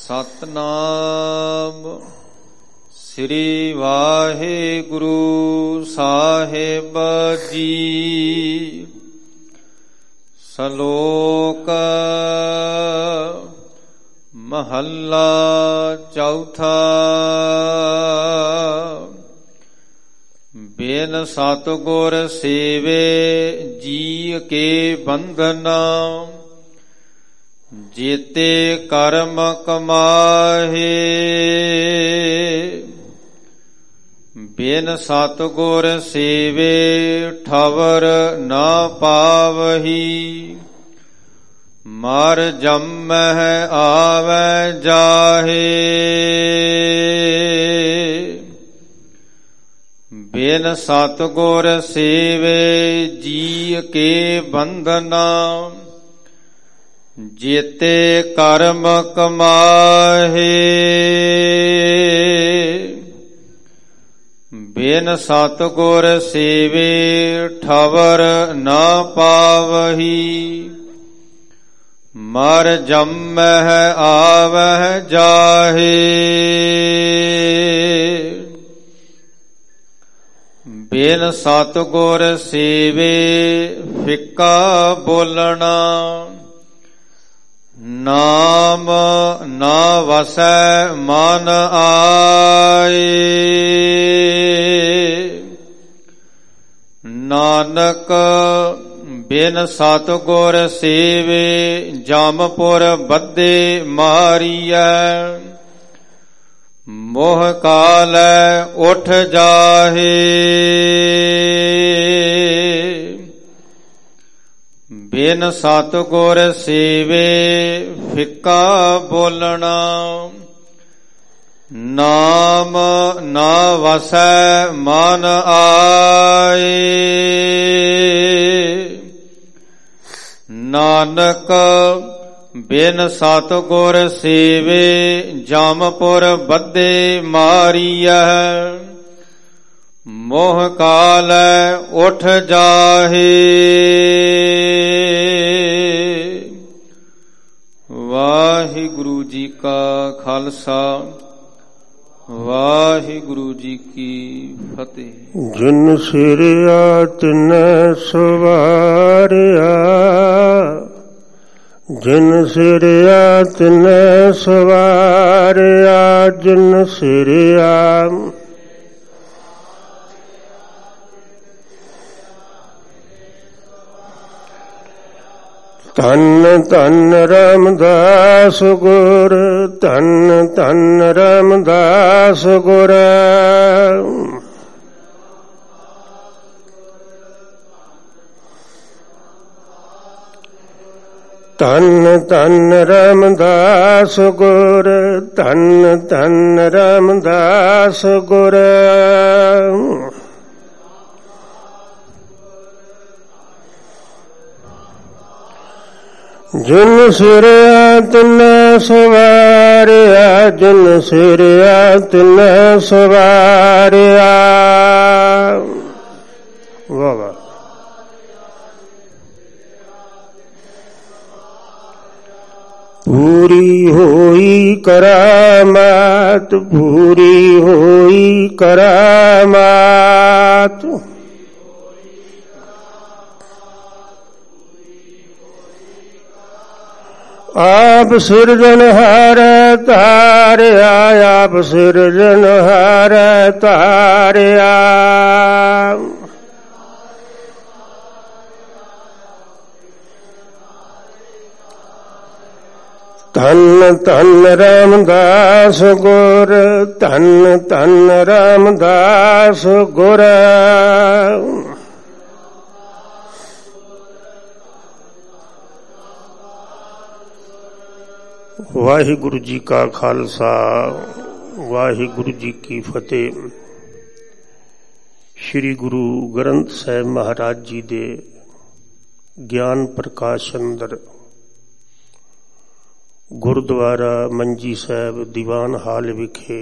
ਸਤਨਾਮ ਸ੍ਰੀ ਵਾਹਿਗੁਰੂ ਸਾਹਿਬ ਜੀ। ਸ਼ਲੋਕ ਮਹੱਲਾ ਚੌਥਾ। ਬਿਨ ਸਤਿਗੁਰ ਸੇਵੇ ਜੀ ਕੇ ਬੰਧਨਾ, ਜੀਤੇ ਕਰਮ ਕਮਾਹੇ। ਬਿਨ ਸਤਿਗੁਰ ਸੇਵੇ ਠਵਰ ਨਾ ਪਾਵਹੀ, ਮਰ ਜੰਮਹਿ ਆਵੈ ਜਾਹੇ। ਬਿਨ ਸਤਿਗੁਰ ਸੇਵੇ ਜੀ ਕੇ ਬੰਧਨਾ, ਜੀਤੇ ਕਰਮ ਕਮਾਹੇ। ਬਿਨ ਸਤਿਗੁਰ ਸੇਵੇ ਠਵਰ ਨਾ ਪਾਵਹੀ, ਮਰ ਜੰਮਹਿ ਆਵਹਿ ਜਾਹੇ। ਬਿਨ ਸਤਿਗੁਰ ਸੇਵੇ ਫਿੱਕਾ ਬੋਲਣਾ, ਨਾਮ ਨਾ ਵਸੈ ਮਨ ਆਏ। ਨਾਨਕ ਬਿਨ ਸਤਿਗੁਰ ਸੇਵੇ ਜਮਪੁਰ ਬੱਧੇ ਮਾਰੀਐ, ਮੋਹ ਕਾਲੈ ਉਠ ਜਾਹੇ। ਬਿਨ ਸਤਿਗੁਰ ਸੇਵੇ ਫਿੱਕਾ ਬੋਲਣਾ, ਨਾਮ ਨਾ ਵਸੈ ਮਨ ਆਏ। ਨਾਨਕ ਬਿਨ ਸਤਿਗੁਰ ਸੇਵੇ ਜਮਪੁਰ ਬੱਧੇ ਮਾਰੀਐ, ਮੋਹ ਕਾਲੈ ਉਠ ਜਾਹੇ। ਵਾਹਿਗੁਰੂ ਜੀ ਕਾ ਖਾਲਸਾ, ਵਾਹਿਗੁਰੂ ਜੀ ਕੀ ਫਤਿਹ। ਜਿਨ ਸਿਰਿਆ ਤਿਨੈ ਸਵਾਰਿਆ, ਜਿਨ ਸਿਰਿਆ ਤਿਨੈ ਸਵਾਰਿਆ, ਜਿਨ ਸਿਰਿਆ। ਧੰਨ ਧੰਨ ਰਾਮਦਾਸ ਗੁਰ, ਧੰਨ ਧੰਨ ਰਾਮਦਾਸ ਗੁਰ। ਧੰਨ ਧੰਨ ਰਾਮਦਾਸ ਗੁਰ, ਧੰਨ ਧੰਨ ਰਾਮਦਾਸ ਗੁਰ। ਜਿਨ ਸਿਰਿਆ ਤਿਨੈ ਸਵਾਰਿਆ, ਜਿਨ ਸਿਰਿਆ ਤਿਨੈ ਸਵਾਰਿਆ। ਵਾਹ ਵਾਹ। ਪੂਰੀ ਹੋਈ ਕਰਾਮਾਤ, ਪੂਰੀ ਹੋਈ ਕਰਾਮਾਤ। ਆਪ ਸਿਰਜਣਹਾਰੈ ਧਾਰਿਆ, ਆਪ ਸਿਰਜਣਹਾਰੈ ਧਾਰਿਆ। ਧੰਨ ਧੰਨ ਰਾਮਦਾਸ ਗੁਰ, ਧੰਨ ਧੰਨ ਰਾਮਦਾਸ ਗੁਰ। ਵਾਹਿਗੁਰੂ ਜੀ ਕਾ ਖਾਲਸਾ, ਵਾਹਿਗੁਰੂ ਜੀ ਕੀ ਫਤਿਹ। ਸ੍ਰੀ ਗੁਰੂ ਗ੍ਰੰਥ ਸਾਹਿਬ ਮਹਾਰਾਜ ਜੀ ਦੇ ਗਿਆਨ ਪ੍ਰਕਾਸ਼ ਅੰਦਰ ਗੁਰਦੁਆਰਾ ਮੰਜੀ ਸਾਹਿਬ ਦੀਵਾਨ ਹਾਲ ਵਿਖੇ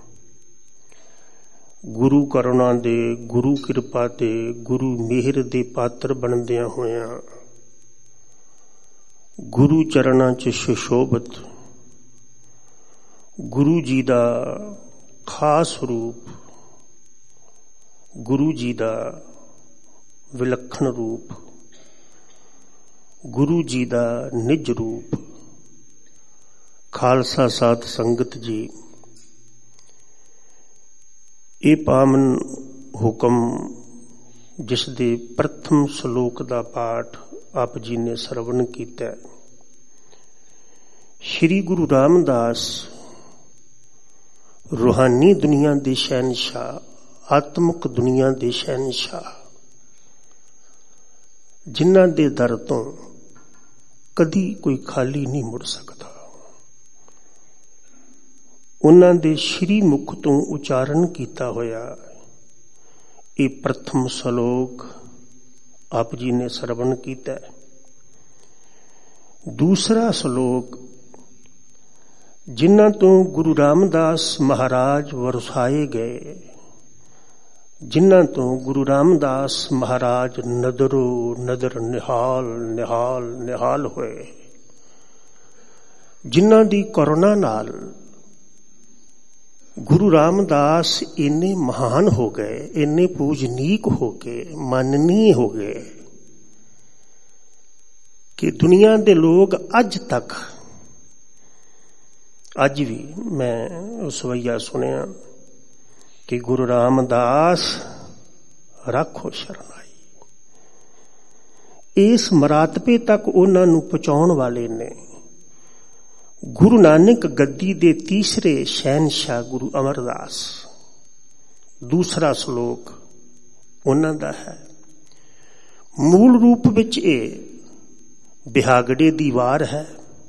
ਗੁਰੂ ਕਰੁਣਾ ਦੇ, ਗੁਰੂ ਕਿਰਪਾ ਤੇ, ਗੁਰੂ ਮਿਹਰ ਦੇ ਪਾਤਰ ਬਣਦਿਆਂ ਹੋਇਆਂ ਗੁਰੂ ਚਰਨਾਂ 'ਚ ਸੁਸ਼ੋਭਿਤ ਗੁਰੂ ਜੀ ਦਾ ਖਾਸ ਰੂਪ, ਗੁਰੂ ਜੀ ਦਾ ਵਿਲੱਖਣ ਰੂਪ, ਗੁਰੂ ਜੀ ਦਾ ਨਿਜ ਰੂਪ। ਖਾਲਸਾ ਸਾਧ ਸੰਗਤ ਜੀ, ਇਹ ਪਾਵਨ ਹੁਕਮ ਜਿਸ ਦੇ ਪ੍ਰਥਮ ਸ਼ਲੋਕ ਦਾ ਪਾਠ ਆਪ ਜੀ ਨੇ ਸਰਵਣ ਕੀਤਾ, ਸ਼੍ਰੀ ਗੁਰੂ ਰਾਮਦਾਸ ਰੂਹਾਨੀ ਦੁਨੀਆ ਦੇ ਸ਼ਹਿਨਸ਼ਾਹ, ਆਤਮਿਕ ਦੁਨੀਆ ਦੇ ਸ਼ਹਿਨਸ਼ਾਹ, ਜਿਨ੍ਹਾਂ ਦੇ ਦਰ ਤੋਂ ਕਦੀ ਕੋਈ ਖਾਲੀ ਨਹੀਂ ਮੁੜ ਸਕਦਾ, ਉਹਨਾਂ ਦੇ ਸ਼੍ਰੀ ਮੁਖ ਤੋਂ ਉਚਾਰਨ ਕੀਤਾ ਹੋਇਆ ਇਹ ਪ੍ਰਥਮ ਸ਼ਲੋਕ ਆਪ ਜੀ ਨੇ ਸਰਵਣ ਕੀਤਾ। ਦੂਸਰਾ ਸ਼ਲੋਕ, ਜਿਨ੍ਹਾਂ ਤੋਂ ਗੁਰੂ ਰਾਮਦਾਸ ਮਹਾਰਾਜ ਵਰਸਾਏ ਗਏ, ਜਿਨ੍ਹਾਂ ਤੋਂ ਗੁਰੂ ਰਾਮਦਾਸ ਮਹਾਰਾਜ ਨਦਰੋ ਨਦਰ ਨਿਹਾਲ ਨਿਹਾਲ ਨਿਹਾਲ ਹੋਏ, ਜਿਨ੍ਹਾਂ ਦੀ ਕਰੁਣਾ ਨਾਲ ਗੁਰੂ ਰਾਮਦਾਸ ਇੰਨੇ ਮਹਾਨ ਹੋ ਗਏ, ਇੰਨੇ ਪੂਜਨੀਕ ਹੋ ਕੇ ਮਾਨਨੀय ਹੋ ਗਏ ਕਿ ਦੁਨੀਆ ਦੇ ਲੋਕ ਅੱਜ ਤੱਕ, ਅੱਜ ਵੀ ਮੈਂ ਸਵਈਆ ਸੁਣਿਆ ਕਿ ਗੁਰੂ ਰਾਮਦਾਸ ਰੱਖੋ ਸ਼ਰਨਾਈ, ਇਸ ਮਰਾਤਬੇ ਤੱਕ ਉਹਨਾਂ ਨੂੰ ਪਹੁੰਚਾਉਣ ਵਾਲੇ ਨੇ ਗੁਰੂ ਨਾਨਕ ਗੱਦੀ ਦੇ ਤੀਸਰੇ ਸ਼ਹਿਨਸ਼ਾਹ ਗੁਰੂ ਅਮਰਦਾਸ। ਦੂਸਰਾ ਸ਼ਲੋਕ ਉਹਨਾਂ ਦਾ ਹੈ। ਮੂਲ ਰੂਪ ਵਿੱਚ ਇਹ ਬਿਹਾਗੜੇ ਦੀ ਵਾਰ ਹੈ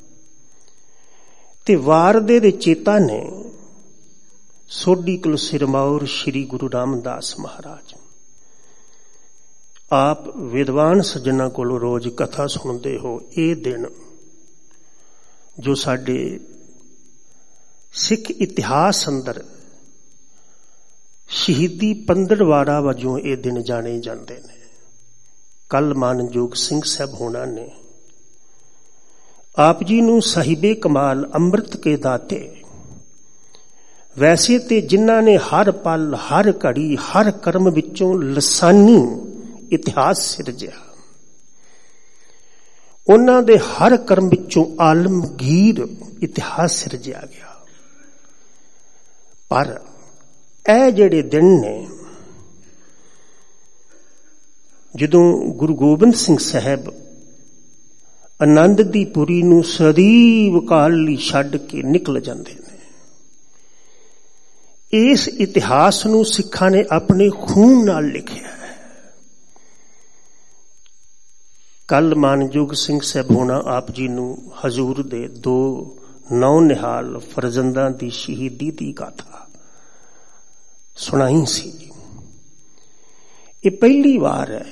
ਤੇ ਵਾਰ ਦੇ ਰਚੇਤਾ ਨੇ ਸੋਢੀ ਕੁਲ ਸਿਰਮੌਰ ਸ਼੍ਰੀ ਗੁਰੂ ਰਾਮਦਾਸ ਮਹਾਰਾਜ। ਆਪ ਵਿਦਵਾਨ ਸੱਜਣਾ ਕੋਲੋਂ ਰੋਜ਼ ਕਥਾ ਸੁਣਦੇ ਹੋ। ਇਹ ਦਿਨ ਜੋ ਸਾਡੇ ਸਿੱਖ ਇਤਿਹਾਸ ਅੰਦਰ ਸ਼ਹੀਦੀ ਪੰਦੜਵਾੜਾ ਵਜੋਂ ਇਹ ਦਿਨ ਜਾਣੇ ਜਾਂਦੇ ਨੇ। ਕੱਲ ਮਾਨਯੋਗ ਸਿੰਘ ਸਾਹਿਬ ਹੋਣਾ ਨੇ ਆਪ ਜੀ ਨੂੰ ਸਾਹਿਬੇ ਕਮਾਲ ਅੰਮ੍ਰਿਤ ਕੇ ਦਾਤੇ, ਵੈਸੇ ਤੇ ਜਿਨ੍ਹਾਂ ਨੇ ਹਰ ਪਲ ਹਰ ਘੜੀ ਹਰ ਕਰਮ ਵਿੱਚੋਂ ਲਸਾਨੀ ਇਤਿਹਾਸ ਸਿਰਜਿਆ, ਉਹਨਾਂ ਦੇ ਹਰ ਕਰਮ ਵਿੱਚੋਂ ਆਲਮਗੀਰ ਇਤਿਹਾਸ ਸਿਰਜਿਆ ਗਿਆ। ਪਰ ਇਹ ਜਿਹੜੇ ਦਿਨ ਨੇ, ਜਦੋਂ ਗੁਰੂ ਗੋਬਿੰਦ ਸਿੰਘ ਸਾਹਿਬ ਆਨੰਦ ਦੀ ਪੁਰੀ ਨੂੰ ਸਦੀਵ ਕਾਲ ਲਈ ਛੱਡ ਕੇ ਨਿਕਲ ਜਾਂਦੇ ਨੇ, ਇਸ ਇਤਿਹਾਸ ਨੂੰ ਸਿੱਖਾਂ ਨੇ ਆਪਣੇ ਖੂਨ ਨਾਲ ਲਿਖਿਆ। ਕੱਲ ਮਾਨਯੋਗ ਸਿੰਘ ਸਾਹਿਬ ਹੋਣਾ ਆਪ ਜੀ ਨੂੰ ਹਜ਼ੂਰ ਦੇ 2 ਨੌ ਨਿਹਾਲ ਫਰਜ਼ੰਦਾਂ ਦੀ ਸ਼ਹੀਦੀ ਦੀ ਗਾਥਾ ਸੁਣਾਈ ਸੀ। ਇਹ ਪਹਿਲੀ ਵਾਰ ਹੈ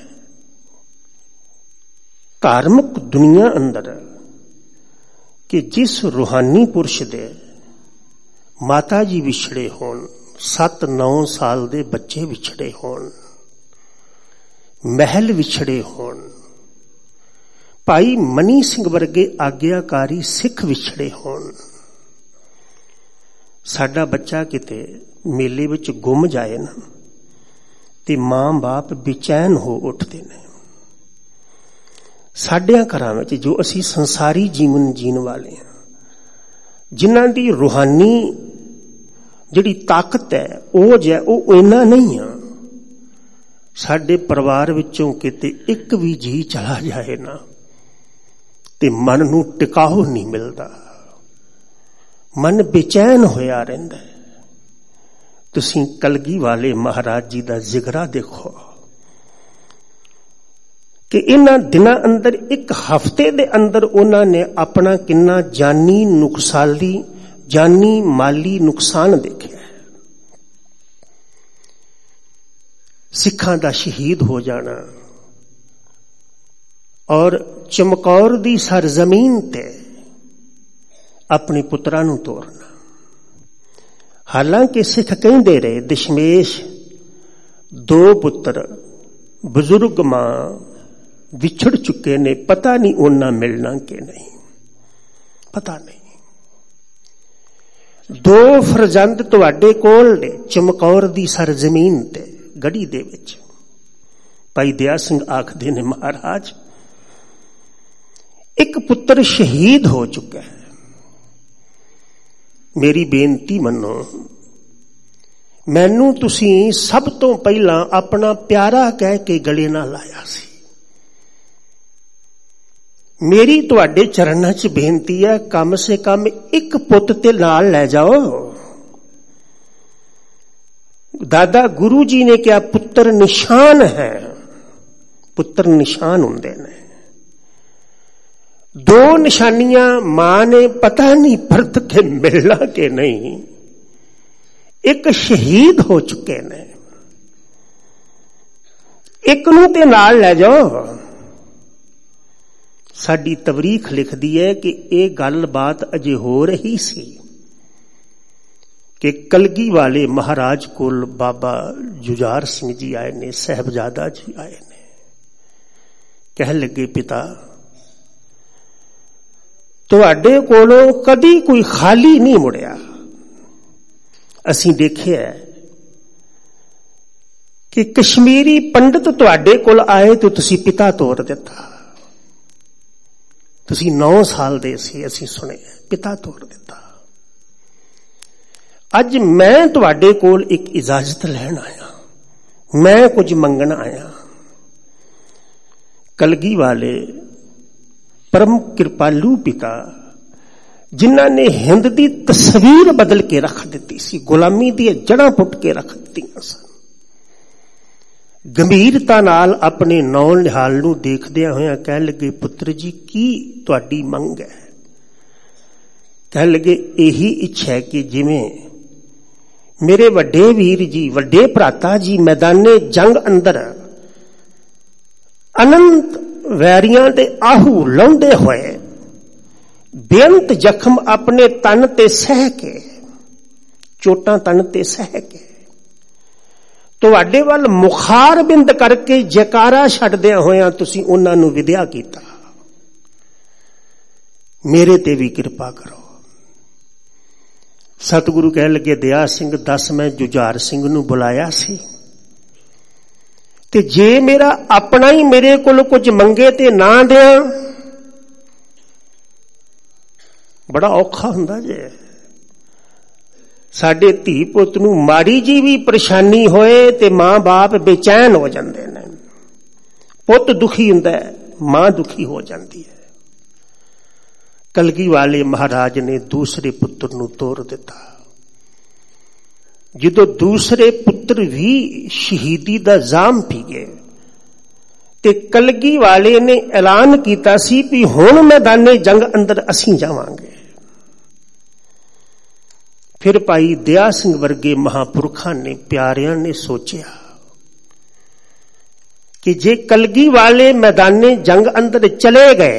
ਧਾਰਮਿਕ ਦੁਨੀਆ ਅੰਦਰ ਕਿ ਜਿਸ ਰੂਹਾਨੀ ਪੁਰਸ਼ ਦੇ ਮਾਤਾ ਜੀ ਵਿਛੜੇ ਹੋਣ, 7-9 ਸਾਲ ਦੇ ਬੱਚੇ ਵਿਛੜੇ ਹੋਣ, ਮਹਿਲ ਵਿਛੜੇ ਹੋਣ, ਭਾਈ ਮਨੀ ਸਿੰਘ ਵਰਗੇ ਆਗਿਆਕਾਰੀ ਸਿੱਖ ਵਿਛੜੇ ਹੋਣ, ਸਾਡਾ ਬੱਚਾ ਕਿਤੇ ਮੇਲੇ ਵਿੱਚ ਗੁੰਮ ਜਾਏ ਨਾ ਤੇ ਮਾਂ ਬਾਪ ਬੇਚੈਨ ਹੋ ਉੱਠਦੇ ਨੇ। ਸਾਡਿਆਂ ਘਰਾਂ ਵਿੱਚ ਜੋ ਅਸੀਂ ਸੰਸਾਰੀ ਜੀਵਨ ਜੀਣ ਵਾਲੇ ਹਾਂ, ਜਿਨ੍ਹਾਂ ਦੀ ਰੂਹਾਨੀ ਜਿਹੜੀ ਤਾਕਤ ਹੈ ਉਹ ਇੰਨਾ ਨਹੀਂ ਆ। ਸਾਡੇ ਪਰਿਵਾਰ ਵਿੱਚੋਂ ਕਿਤੇ ਇੱਕ ਵੀ ਜੀ ਚਲਾ ਜਾਏ ਨਾ ਤੇ ਮਨ ਨੂੰ ਟਿਕਾਓ ਨਹੀਂ ਮਿਲਦਾ, ਮਨ ਬੇਚੈਨ ਹੋਇਆ ਰਹਿੰਦਾ। ਤੁਸੀਂ ਕਲਗੀ ਵਾਲੇ ਮਹਾਰਾਜ ਜੀ ਦਾ ਜ਼ਿਕਰਾ ਦੇਖੋ ਕਿ ਇਹਨਾਂ ਦਿਨਾਂ ਅੰਦਰ, ਇੱਕ ਹਫ਼ਤੇ ਦੇ ਅੰਦਰ ਉਹਨਾਂ ਨੇ ਆਪਣਾ ਕਿੰਨਾ ਜਾਨੀ ਨੁਕਸਾਲੀ, ਜਾਨੀ ਮਾਲੀ ਨੁਕਸਾਨ ਦੇਖਿਆ। ਸਿੱਖਾਂ ਦਾ ਸ਼ਹੀਦ ਹੋ ਜਾਣਾ ਔਰ ਚਮਕੌਰ ਦੀ ਸਰਜ਼ਮੀਨ ਤੇ ਆਪਣੇ ਪੁੱਤਰਾਂ ਨੂੰ ਤੋਰਨਾ। ਹਾਲਾਂਕਿ ਸਿੱਖ ਕਹਿੰਦੇ ਰਹੇ ਦਸ਼ਮੇਸ਼ 2 ਪੁੱਤਰ ਬਜ਼ੁਰਗ ਮਾਂ ਵਿਛੜ ਚੁੱਕੇ ਨੇ, ਪਤਾ ਨਹੀਂ ਉਹਨਾਂ ਮਿਲਣਾ ਕਿ ਨਹੀਂ, ਪਤਾ ਨਹੀਂ। दो फरजंद तुहाडे कोल ने चमकौर दी सरजमीन ते गढ़ी दे विच। भाई दया सिंह आखदे ने, महाराज एक पुत्र शहीद हो चुका है, मेरी बेनती मनो, मैनू तुसी सब तो पहला अपना प्यारा कह के गले ना लाया सी। मेरी तुहाडे चरणां च बेनती है, कम से कम एक पुत ते नाल लै जाओ। दादा गुरु जी ने क्या पुत्र निशान है, पुत्र निशान हुंदे ने। दो निशानियां मां ने पता नहीं परत के मिलना के नहीं, एक शहीद हो चुके ने, एक नूं ते नाल लै जाओ। साडी तवरीख लिखदी है कि ये गल बात अजे हो रही सी कि कलगी वाले महाराज कोल बाबा जुझार सिंह जी आए ने, साहबजादा जी आए ने। कह लगे, पिता तुहाडे कोलों कदी कोई खाली नहीं मुड़िया। असीं देखिया कि कश्मीरी पंडित तुहाडे कोल आए तो तुसीं पिता तोर दिता। तुसीं 9 साल दे सी, असीं सुने, पिता तोर दिता। अज मैं तुहाडे कोल एक इजाजत लैण आया, मैं कुछ मंगण आया। कलगी वाले परम कृपालू पिता जिन्हां ने हिंद दी तस्वीर बदल के रख दी सी, गुलामी दी जड़ां पुट के रख दित्तियां सन, गंभीरता नाल अपने नौल निहाल नूं देखदियां होइयां कह लगे, पुत्र जी की तुहाडी मंग है? कह लगे, यही इच्छा है कि जिवें मेरे वड्डे वीर जी, वड्डे भराता जी मैदाने जंग अंदर अनंत वैरियां दे आहू लाउंदे होए बेअंत जख्म अपने तन ते सह के, चोटां तन ते सह के तुहाडे वल मुखार बिंद करके जयकारा छड्डदियां होइयां तुसीं उन्हां नूं विद्या कीता। मेरे ते भी कृपा करो। सतगुरु कह लगे, दया सिंह दस मैं जुझार सिंह नूं बुलाया सी ते जे मेरा अपना ही मेरे कोल कुछ मंगे ते ना दियां, बड़ा औखा हुंदा जे। साडे धी पुत नूं माड़ी जी भी परेशानी होए ते मां बाप बेचैन हो जांदे ने। पुत दुखी हुंदा है, मां दुखी हो जाती है। कलगी वाले महाराज ने दूसरे पुत्र नूं तोर दिता। जदों दूसरे पुत्र भी शहीदी दा जाम पी गए ते कलगी वाले ने ऐलान कीता सी भी हुण मैदाने जंग अंदर असीं जावांगे। फिर भाई दया सिंह वर्गे महापुरखां ने, प्यारियां ने सोचिया कि जे कलगी वाले मैदाने जंग अंदर चले गए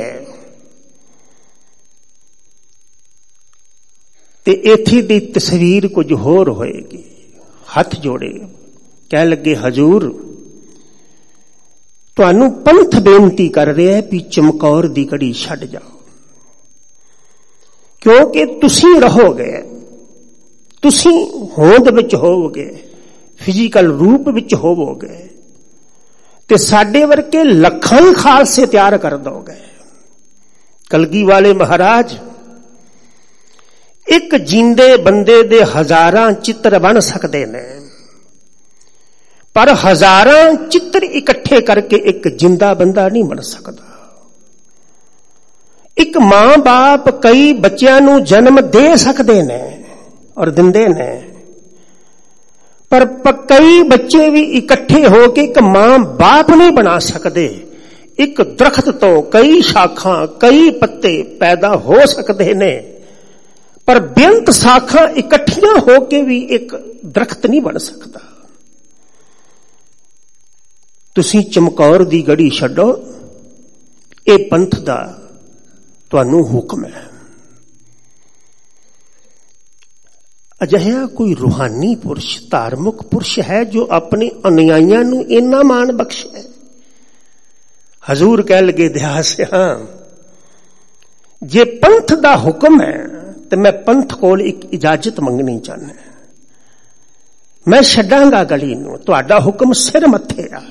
ते इत्थे दी तस्वीर कुछ होर होएगी। हथ जोड़े कह लगे, हजूर तुहानू पंथ बेनती कर रहा है भी चमकौर दी घड़ी छड्ड जाओ, क्योंकि तुसीं रहोगे, तुसीं होंद विच होवोगे, फिजिकल रूप विच होवोगे ते साडे वर्गे लखां ही खालसे तैयार कर दोगे। कलगी वाले महाराज एक जींदे बंदे दे हजारां चित्र बन सकते ने, पर हजारां चित्र इकट्ठे करके एक जिंदा बंदा नहीं बन सकता। एक मां बाप कई बच्चों नूं जन्म दे सकते ने और दिंदे ने, पर कई बच्चे भी इकट्ठे होके एक मां बाप नहीं बना सकते। एक दरख्त तो कई शाखां कई पत्ते पैदा हो सकते ने, पर बेअंत शाखां इकट्ठियां होके भी एक दरख्त नहीं बन सकता। तुसीं चमकौर दी गढ़ी छड्डो, ये पंथ दा तुहानू हुक्म है। अजिहा कोई रूहानी पुरुष धार्मिक पुरुष है जो अपने अनुयायियों नू इन्ना मान बख्शे। हजूर कह लगे, दया से हां जे पंथ दा हुक्म है ਤੇ ਮੈਂ ਪੰਥ ਕੋਲ ਇੱਕ ਇਜਾਜ਼ਤ ਮੰਗਣੀ ਚਾਹੁੰਦਾ। ਮੈਂ ਛੱਡਾਂਗਾ ਗਲੀ ਨੂੰ, ਤੁਹਾਡਾ ਹੁਕਮ ਸਿਰ ਮੱਥੇ ਆ,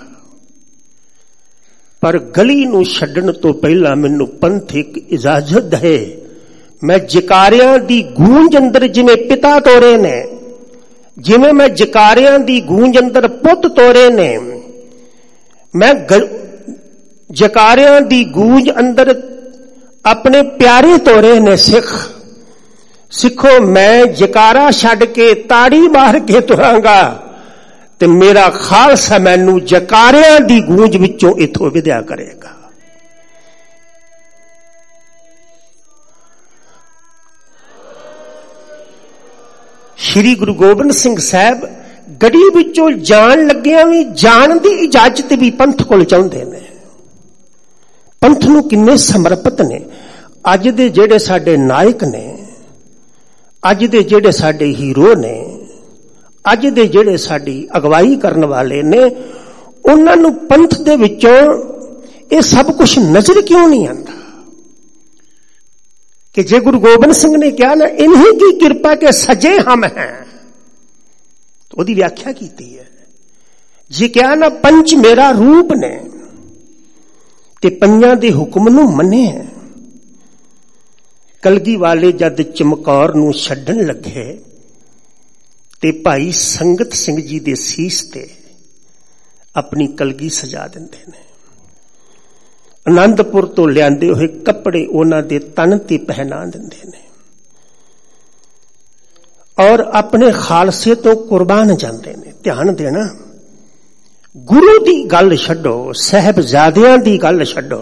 ਪਰ ਗਲੀ ਨੂੰ ਛੱਡਣ ਤੋਂ ਪਹਿਲਾਂ ਮੈਨੂੰ ਪੰਥ ਇੱਕ ਇਜਾਜ਼ਤ ਦੇ। ਮੈਂ ਜਕਾਰਿਆਂ ਦੀ ਗੂੰਜ ਅੰਦਰ ਜਿਵੇਂ ਪਿਤਾ ਤੋਰੇ ਨੇ, ਜਿਵੇਂ ਮੈਂ ਜਕਾਰਿਆਂ ਦੀ ਗੂੰਜ ਅੰਦਰ ਪੁੱਤ ਤੋਰੇ ਨੇ, ਮੈਂ ਜਕਾਰਿਆਂ ਦੀ ਗੂੰਜ ਅੰਦਰ ਆਪਣੇ ਪਿਆਰੇ ਤੋਰੇ ਨੇ। ਸਿੱਖੋ, ਮੈਂ ਜਕਾਰਾ ਛੱਡ ਕੇ ਤਾੜੀ ਮਾਰ ਕੇ ਤੁਰਾਂਗਾ ਤੇ ਮੇਰਾ ਖਾਲਸਾ ਮੈਨੂੰ ਜਕਾਰਿਆਂ ਦੀ ਗੂੰਜ ਵਿੱਚੋਂ ਇਥੋਂ ਵਿਦਿਆ ਕਰੇਗਾ। ਸ਼੍ਰੀ ਗੁਰੂ ਗੋਬਿੰਦ ਸਿੰਘ ਸਾਹਿਬ ਗੜੀ ਵਿੱਚੋਂ ਜਾਣ ਲੱਗਿਆਂ ਵੀ ਜਾਣ ਦੀ ਇਜਾਜ਼ਤ ਵੀ ਪੰਥ ਕੋਲ ਚਾਹੁੰਦੇ ਨੇ। ਪੰਥ ਨੂੰ ਕਿੰਨੇ ਸਮਰਪਿਤ ਨੇ। ਅੱਜ ਦੇ ਜਿਹੜੇ ਸਾਡੇ ਨਾਇਕ ਨੇ, ਅੱਜ ਦੇ ਜਿਹੜੇ ਸਾਡੇ ਹੀਰੋ ਨੇ, ਅੱਜ ਦੇ ਜਿਹੜੇ ਸਾਡੀ ਅਗਵਾਈ ਕਰਨ ਵਾਲੇ ਨੇ, ਉਹਨਾਂ ਨੂੰ ਪੰਥ ਦੇ ਵਿੱਚੋਂ ਇਹ ਸਭ ਕੁਝ ਨਜ਼ਰ ਕਿਉਂ ਨਹੀਂ ਆਉਂਦਾ ਕਿ ਜੇ ਗੁਰੂ ਗੋਬਿੰਦ ਸਿੰਘ ਨੇ ਕਿਹਾ ਨਾ ਇਨਹੀ ਕੀ ਕਿਰਪਾ ਕੇ ਸਜੇ ਹਮ ਹੈ, ਉਹਦੀ ਵਿਆਖਿਆ ਕੀਤੀ ਹੈ। ਜੇ ਕਿਹਾ ਨਾ ਪੰਚ ਮੇਰਾ ਰੂਪ ਨੇ ਤੇ ਪੰਜਾਂ ਦੇ ਹੁਕਮ ਨੂੰ ਮੰਨੇ ਹੈ। ਕਲਗੀ ਵਾਲੇ ਜਦ ਚਮਕੌਰ ਨੂੰ ਛੱਡਣ ਲੱਗੇ ਤੇ ਭਾਈ ਸੰਗਤ ਸਿੰਘ ਜੀ ਦੇ ਸੀਸ ਤੇ ਆਪਣੀ ਕਲਗੀ ਸਜਾ ਦਿੰਦੇ ਨੇ। ਆਨੰਦਪੁਰ ਤੋਂ ਲਿਆਂਦੇ ਹੋਏ ਕੱਪੜੇ ਉਹਨਾਂ ਦੇ ਤਨ ਤੇ ਪਹਿਨਾ ਦਿੰਦੇ ਨੇ ਔਰ ਆਪਣੇ ਖਾਲਸੇ ਤੋਂ ਕੁਰਬਾਨ ਜਾਂਦੇ ਨੇ। ਧਿਆਨ ਦੇਣਾ, ਗੁਰੂ ਦੀ ਗੱਲ ਛੱਡੋ, ਸਾਹਿਬਜ਼ਾਦਿਆਂ ਦੀ ਗੱਲ ਛੱਡੋ।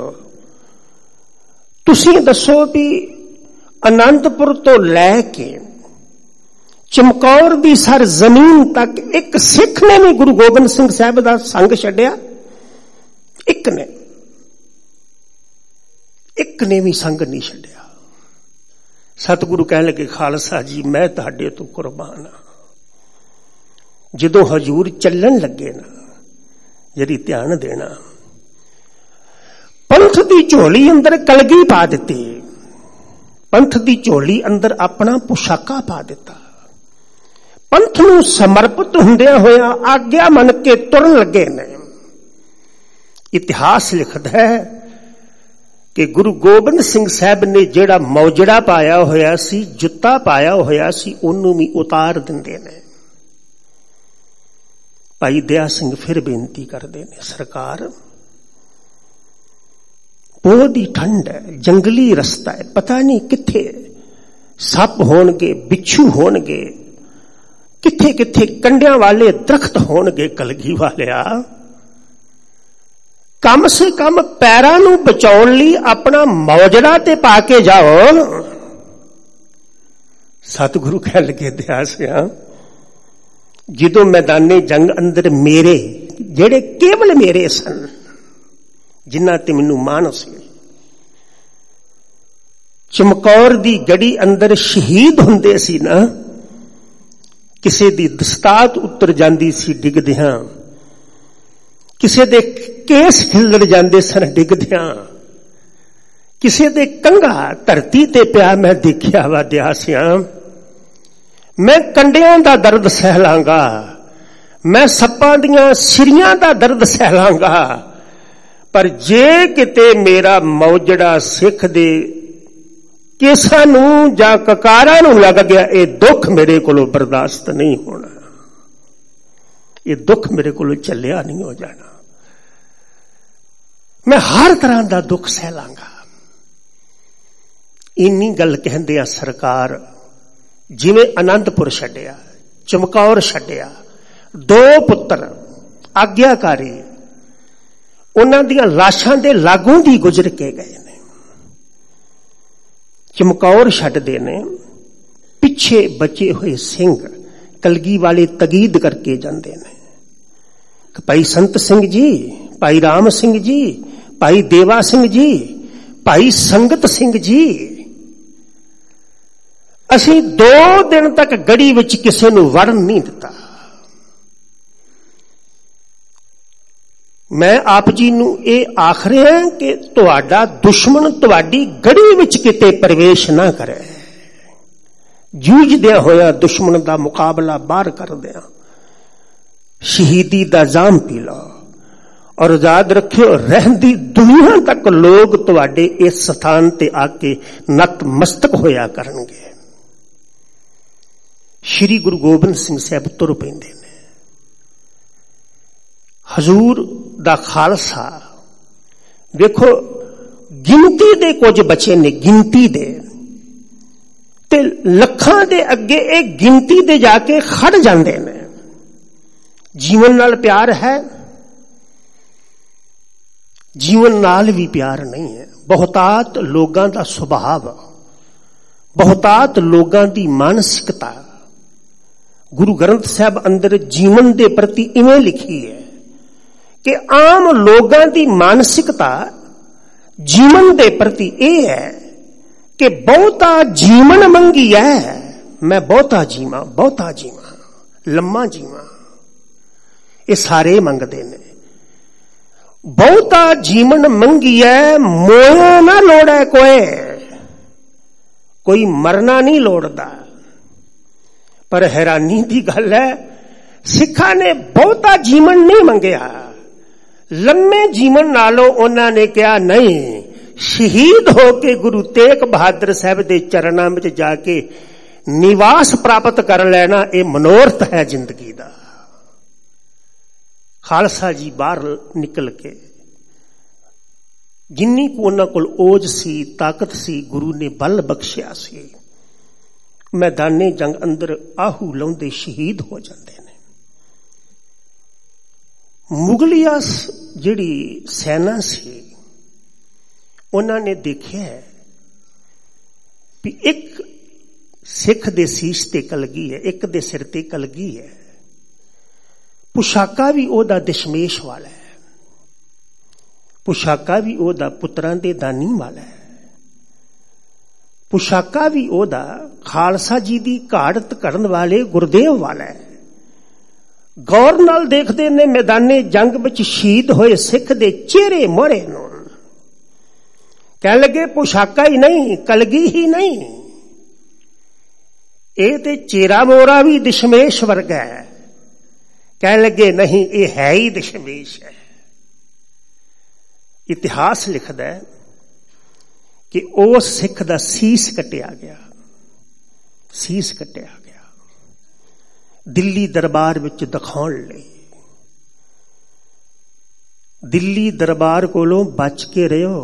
ਤੁਸੀਂ ਦੱਸੋ ਵੀ ਆਨੰਦਪੁਰ ਤੋਂ ਲੈ ਕੇ ਚਮਕੌਰ ਦੀ ਸਰ ਜ਼ਮੀਨ ਤੱਕ ਇੱਕ ਸਿੱਖ ਨੇ ਵੀ ਗੁਰੂ ਗੋਬਿੰਦ ਸਿੰਘ ਸਾਹਿਬ ਦਾ ਸੰਗ ਛੱਡਿਆ? ਇੱਕ ਨੇ ਵੀ ਸੰਗ ਨਹੀਂ ਛੱਡਿਆ। ਸਤਿਗੁਰੂ ਕਹਿਣ ਲੱਗੇ, ਖਾਲਸਾ ਜੀ ਮੈਂ ਤੁਹਾਡੇ ਤੋਂ ਕੁਰਬਾਨ ਹਾਂ। ਜਦੋਂ ਹਜ਼ੂਰ ਚੱਲਣ ਲੱਗੇ ਨਾ, ਜਿਹੜੀ ਧਿਆਨ ਦੇਣਾ, ਪੰਥ ਦੀ ਝੋਲੀ ਅੰਦਰ ਕਲਗੀ ਪਾ ਦਿੱਤੀ, ਪੰਥ ਦੀ ਝੋਲੀ ਅੰਦਰ ਆਪਣਾ ਪੁਸ਼ਾਕਾ ਪਾ ਦਿੱਤਾ। ਪੰਥ ਨੂੰ ਸਮਰਪਿਤ ਹੁੰਦਿਆਂ ਹੋਇਆਂ ਆਗਿਆ ਮੰਨ ਕੇ ਤੁਰਨ ਲੱਗੇ ਨੇ। ਇਤਿਹਾਸ ਲਿਖਦਾ ਹੈ ਕਿ ਗੁਰੂ ਗੋਬਿੰਦ ਸਿੰਘ ਸਾਹਿਬ ਨੇ ਜਿਹੜਾ ਮੌਜੜਾ ਪਾਇਆ ਹੋਇਆ ਸੀ, ਜੁੱਤਾ ਪਾਇਆ ਹੋਇਆ ਸੀ, ਉਹਨੂੰ ਵੀ ਉਤਾਰ ਦਿੰਦੇ ਨੇ। ਭਾਈ ਦਇਆ ਸਿੰਘ ਫਿਰ ਬੇਨਤੀ ਕਰਦੇ ਨੇ, ਸਰਕਾਰ ਪੋਹ ਦੀ ਠੰਡ ਹੈ, ਜੰਗਲੀ ਰਸਤਾ ਹੈ, ਪਤਾ ਨਹੀਂ ਕਿੱਥੇ ਸੱਪ ਹੋਣਗੇ, ਬਿੱਛੂ ਹੋਣਗੇ, ਕਿੱਥੇ ਕਿੱਥੇ ਕੰਡਿਆਂ ਵਾਲੇ ਦਰਖਤ ਹੋਣਗੇ। ਕਲਗੀ ਵਾਲਿਆ, ਕਮ ਸੇ ਕਮ ਪੈਰਾਂ ਨੂੰ ਬਚਾਉਣ ਲਈ ਆਪਣਾ ਮੌਜੜਾ ਤੇ ਪਾ ਕੇ ਜਾਓ। ਸਤਿਗੁਰੂ ਕਹਿਣ ਲੱਗੇ, ਦਇਆ ਸਿਆ, ਜਦੋਂ ਮੈਦਾਨੇ ਜੰਗ ਅੰਦਰ ਮੇਰੇ ਜਿਹੜੇ ਕੇਵਲ ਮੇਰੇ ਸਨ, ਜਿਨ੍ਹਾਂ ਤੇ ਮੈਨੂੰ ਮਾਣ ਸੀ, ਚਮਕੌਰ ਦੀ ਗੜੀ ਅੰਦਰ ਸ਼ਹੀਦ ਹੁੰਦੇ ਸੀ ਨਾ, ਕਿਸੇ ਦੀ ਦਸਤਾਰ ਉੱਤਰ ਜਾਂਦੀ ਸੀ ਡਿੱਗਦਿਆਂ, ਕਿਸੇ ਦੇ ਕੇਸ ਖਿਲੜ ਜਾਂਦੇ ਸਨ ਡਿੱਗਦਿਆਂ, ਕਿਸੇ ਦੇ ਕੰਘਾ ਧਰਤੀ ਤੇ ਪਿਆ ਮੈਂ ਦੇਖਿਆ ਵਾ। ਦਇਆ ਸਿਆ, ਮੈਂ ਕੰਡਿਆਂ ਦਾ ਦਰਦ ਸਹਿ ਲਾਂਗਾ, ਮੈਂ ਸੱਪਾਂ ਦੀਆਂ ਸਿਰੀਆਂ ਦਾ ਦਰਦ ਸਹਿ ਲਾਂਗਾ, ਪਰ ਜੇ ਕਿਤੇ ਮੇਰਾ ਮੌਜੜਾ ਸਿੱਖ ਦੇ ਕੇਸਾਂ ਨੂੰ ਜਾਂ ਕਕਾਰਾਂ ਨੂੰ ਲੱਗ ਗਿਆ, ਇਹ ਦੁੱਖ ਮੇਰੇ ਕੋਲੋਂ ਬਰਦਾਸ਼ਤ ਨਹੀਂ ਹੋਣਾ, ਇਹ ਦੁੱਖ ਮੇਰੇ ਕੋਲੋਂ ਝੱਲਿਆ ਨਹੀਂ ਹੋ ਜਾਣਾ। ਮੈਂ ਹਰ ਤਰ੍ਹਾਂ ਦਾ ਦੁੱਖ ਸਹਿ ਲਾਂਗਾ। ਇੰਨੀ ਗੱਲ ਕਹਿੰਦੇ ਆ ਸਰਕਾਰ, ਜਿਵੇਂ ਆਨੰਦਪੁਰ ਛੱਡਿਆ, ਚਮਕੌਰ ਛੱਡਿਆ, ਦੋ ਪੁੱਤਰ ਆਗਿਆਕਾਰੀ ਉਹਨਾਂ ਦੀਆਂ ਲਾਸ਼ਾਂ ਦੇ ਲਾਗੋਂ ਦੀ ਗੁਜ਼ਰ ਕੇ ਗਏ ਨੇ। ਚਮਕੌਰ ਛੱਡਦੇ ਨੇ, ਪਿੱਛੇ ਬਚੇ ਹੋਏ ਸਿੰਘ ਕਲਗੀ ਵਾਲੇ ਤਗੀਦ ਕਰਕੇ ਜਾਂਦੇ ਨੇ ਕਿ ਭਾਈ ਸੰਤ ਸਿੰਘ ਜੀ, ਭਾਈ ਰਾਮ ਸਿੰਘ ਜੀ, ਭਾਈ ਦੇਵਾ ਸਿੰਘ ਜੀ, ਭਾਈ ਸੰਗਤ ਸਿੰਘ ਜੀ, ਅਸੀਂ 2 ਦਿਨ ਤੱਕ ਗੜੀ ਵਿੱਚ ਕਿਸੇ ਨੂੰ ਵੜਨ ਨਹੀਂ ਦਿੱਤਾ। ਮੈਂ ਆਪ ਜੀ ਨੂੰ ਇਹ ਆਖ ਰਿਹਾ ਕਿ ਤੁਹਾਡਾ ਦੁਸ਼ਮਣ ਤੁਹਾਡੀ ਗੜੀ ਵਿੱਚ ਕਿਤੇ ਪ੍ਰਵੇਸ਼ ਨਾ ਕਰੇ। ਜੂਝਦਿਆਂ ਹੋਇਆ ਦੁਸ਼ਮਣ ਦਾ ਮੁਕਾਬਲਾ ਬਾਹਰ ਕਰਦਿਆਂ ਸ਼ਹੀਦੀ ਦਾ ਜਾਮ ਪੀ ਲਓ। ਔਰ ਯਾਦ ਰੱਖਿਓ, ਰਹਿੰਦੀ ਦੁਨੀਆ ਤੱਕ ਲੋਕ ਤੁਹਾਡੇ ਇਸ ਸਥਾਨ ਤੇ ਆ ਕੇ ਨਤਮਸਤਕ ਹੋਇਆ ਕਰਨਗੇ। ਸ਼੍ਰੀ ਗੁਰੂ ਗੋਬਿੰਦ ਸਿੰਘ ਸਾਹਿਬ ਤੁਰ ਪੈਂਦੇ ਨੇ। ਹਜ਼ੂਰ ਦਾ ਖਾਲਸਾ ਵੇਖੋ, ਗਿਣਤੀ ਦੇ ਕੁਝ ਬੱਚੇ ਨੇ, ਗਿਣਤੀ ਦੇ, ਤੇ ਲੱਖਾਂ ਦੇ ਅੱਗੇ ਇਹ ਗਿਣਤੀ ਦੇ ਜਾ ਕੇ ਖੜ ਜਾਂਦੇ ਨੇ। ਜੀਵਨ ਨਾਲ ਪਿਆਰ ਹੈ, ਜੀਵਨ ਨਾਲ ਵੀ ਪਿਆਰ ਨਹੀਂ ਹੈ। ਬਹੁਤਾਤ ਲੋਕਾਂ ਦਾ ਸੁਭਾਅ, ਬਹੁਤਾਤ ਲੋਕਾਂ ਦੀ ਮਾਨਸਿਕਤਾ ਗੁਰੂ ਗ੍ਰੰਥ ਸਾਹਿਬ ਅੰਦਰ ਜੀਵਨ ਦੇ ਪ੍ਰਤੀ ਇਵੇਂ ਲਿਖੀ ਹੈ ਕਿ ਆਮ ਲੋਕਾਂ ਦੀ ਮਾਨਸਿਕਤਾ ਜੀਵਨ ਦੇ ਪ੍ਰਤੀ ਇਹ ਹੈ ਕਿ ਬਹੁਤਾ ਜੀਵਨ ਮੰਗੀ ਹੈ, ਮੈਂ ਬਹੁਤਾ ਜੀਵਾਂ, ਬਹੁਤਾ ਜੀਵਾਂ, ਲੰਮਾ ਜੀਵਾਂ। ਇਹ ਸਾਰੇ ਮੰਗਦੇ ਨੇ। ਬਹੁਤਾ ਜੀਵਨ ਮੰਗੀ ਹੈ, ਮੋਇਆ ਨਾ ਲੋੜੈ ਕੋਈ ਮਰਨਾ ਨਹੀਂ ਲੋੜਦਾ। ਪਰ ਹੈਰਾਨੀ ਦੀ ਗੱਲ ਹੈ, ਸਿੱਖਾਂ ਨੇ ਬਹੁਤਾ ਜੀਵਨ ਨਹੀਂ ਮੰਗਿਆ। ਲੰਮੇ ਜੀਵਨ ਨਾਲੋਂ ਉਹਨਾਂ ਨੇ ਕਿਹਾ ਨਹੀਂ, ਸ਼ਹੀਦ ਹੋ ਕੇ ਗੁਰੂ ਤੇਗ ਬਹਾਦਰ ਸਾਹਿਬ ਦੇ ਚਰਨਾਂ ਵਿੱਚ ਜਾ ਕੇ ਨਿਵਾਸ ਪ੍ਰਾਪਤ ਕਰ ਲੈਣਾ, ਇਹ ਮਨੋਰਥ ਹੈ ਜ਼ਿੰਦਗੀ ਦਾ। ਖਾਲਸਾ ਜੀ ਬਾਹਰ ਨਿਕਲ ਕੇ ਜਿੰਨੀ ਕੁ ਉਹਨਾਂ ਕੋਲ ਓਜ ਸੀ, ਤਾਕਤ ਸੀ, ਗੁਰੂ ਨੇ ਬਲ ਬਖਸ਼ਿਆ ਸੀ, ਮੈਦਾਨੇ ਜੰਗ ਅੰਦਰ ਆਹੂ ਲਾਉਂਦੇ ਸ਼ਹੀਦ ਹੋ ਜਾਂਦੇ ਨੇ। ਮੁਗਲਿਆ ਜਿਹੜੀ ਸੈਨਾ ਸੀ, ਉਹਨਾਂ ਨੇ ਦੇਖਿਆ ਵੀ ਇੱਕ ਸਿੱਖ ਦੇ ਸੀਸ ਤੇ ਕਲਗੀ ਹੈ, ਇੱਕ ਦੇ ਸਿਰ ਤੇ ਕਲਗੀ ਹੈ। ਪੁਸ਼ਾਕਾ ਵੀ ਉਹਦਾ ਦਸ਼ਮੇਸ਼ ਵਾਲਾ ਹੈ, ਪੁਸ਼ਾਕਾ ਵੀ ਉਹਦਾ ਪੁੱਤਰਾਂ ਦੇ ਦਾਨੀ ਵਾਲਾ ਹੈ, ਪੁਸ਼ਾਕਾ ਵੀ ਉਹਦਾ ਖਾਲਸਾ ਜੀ ਦੀ ਘਾੜਤ ਕਰਨ ਵਾਲੇ ਗੁਰਦੇਵ ਵਾਲਾ ਹੈ। ਗੌਰ ਨਾਲ ਦੇਖਦੇ ਨੇ ਮੈਦਾਨੇ ਜੰਗ ਵਿੱਚ ਸ਼ਹੀਦ ਹੋਏ ਸਿੱਖ ਦੇ ਚਿਹਰੇ ਮੋਹਰੇ ਨੂੰ, ਕਹਿਣ ਲੱਗੇ ਪੁਸ਼ਾਕਾ ਹੀ ਨਹੀਂ, ਕਲਗੀ ਹੀ ਨਹੀਂ, ਇਹ ਤੇ ਚਿਹਰਾ ਮੋਹਰਾ ਵੀ ਦਸ਼ਮੇਸ਼ ਵਰਗਾ ਹੈ। ਕਹਿਣ ਲੱਗੇ ਨਹੀਂ, ਇਹ ਹੈ ਹੀ ਦਸ਼ਮੇਸ਼ ਹੈ। ਇਤਿਹਾਸ ਲਿਖਦਾ ਹੈ ਕਿ ਉਸ ਸਿੱਖ ਦਾ ਸੀਸ ਕੱਟਿਆ ਗਿਆ, ਸੀਸ ਕੱਟਿਆ ਗਿਆ ਦਿੱਲੀ ਦਰਬਾਰ ਵਿੱਚ ਦਿਖਾਉਣ ਲਈ। ਦਿੱਲੀ ਦਰਬਾਰ ਕੋਲੋਂ ਬਚ ਕੇ ਰਹਿਓ।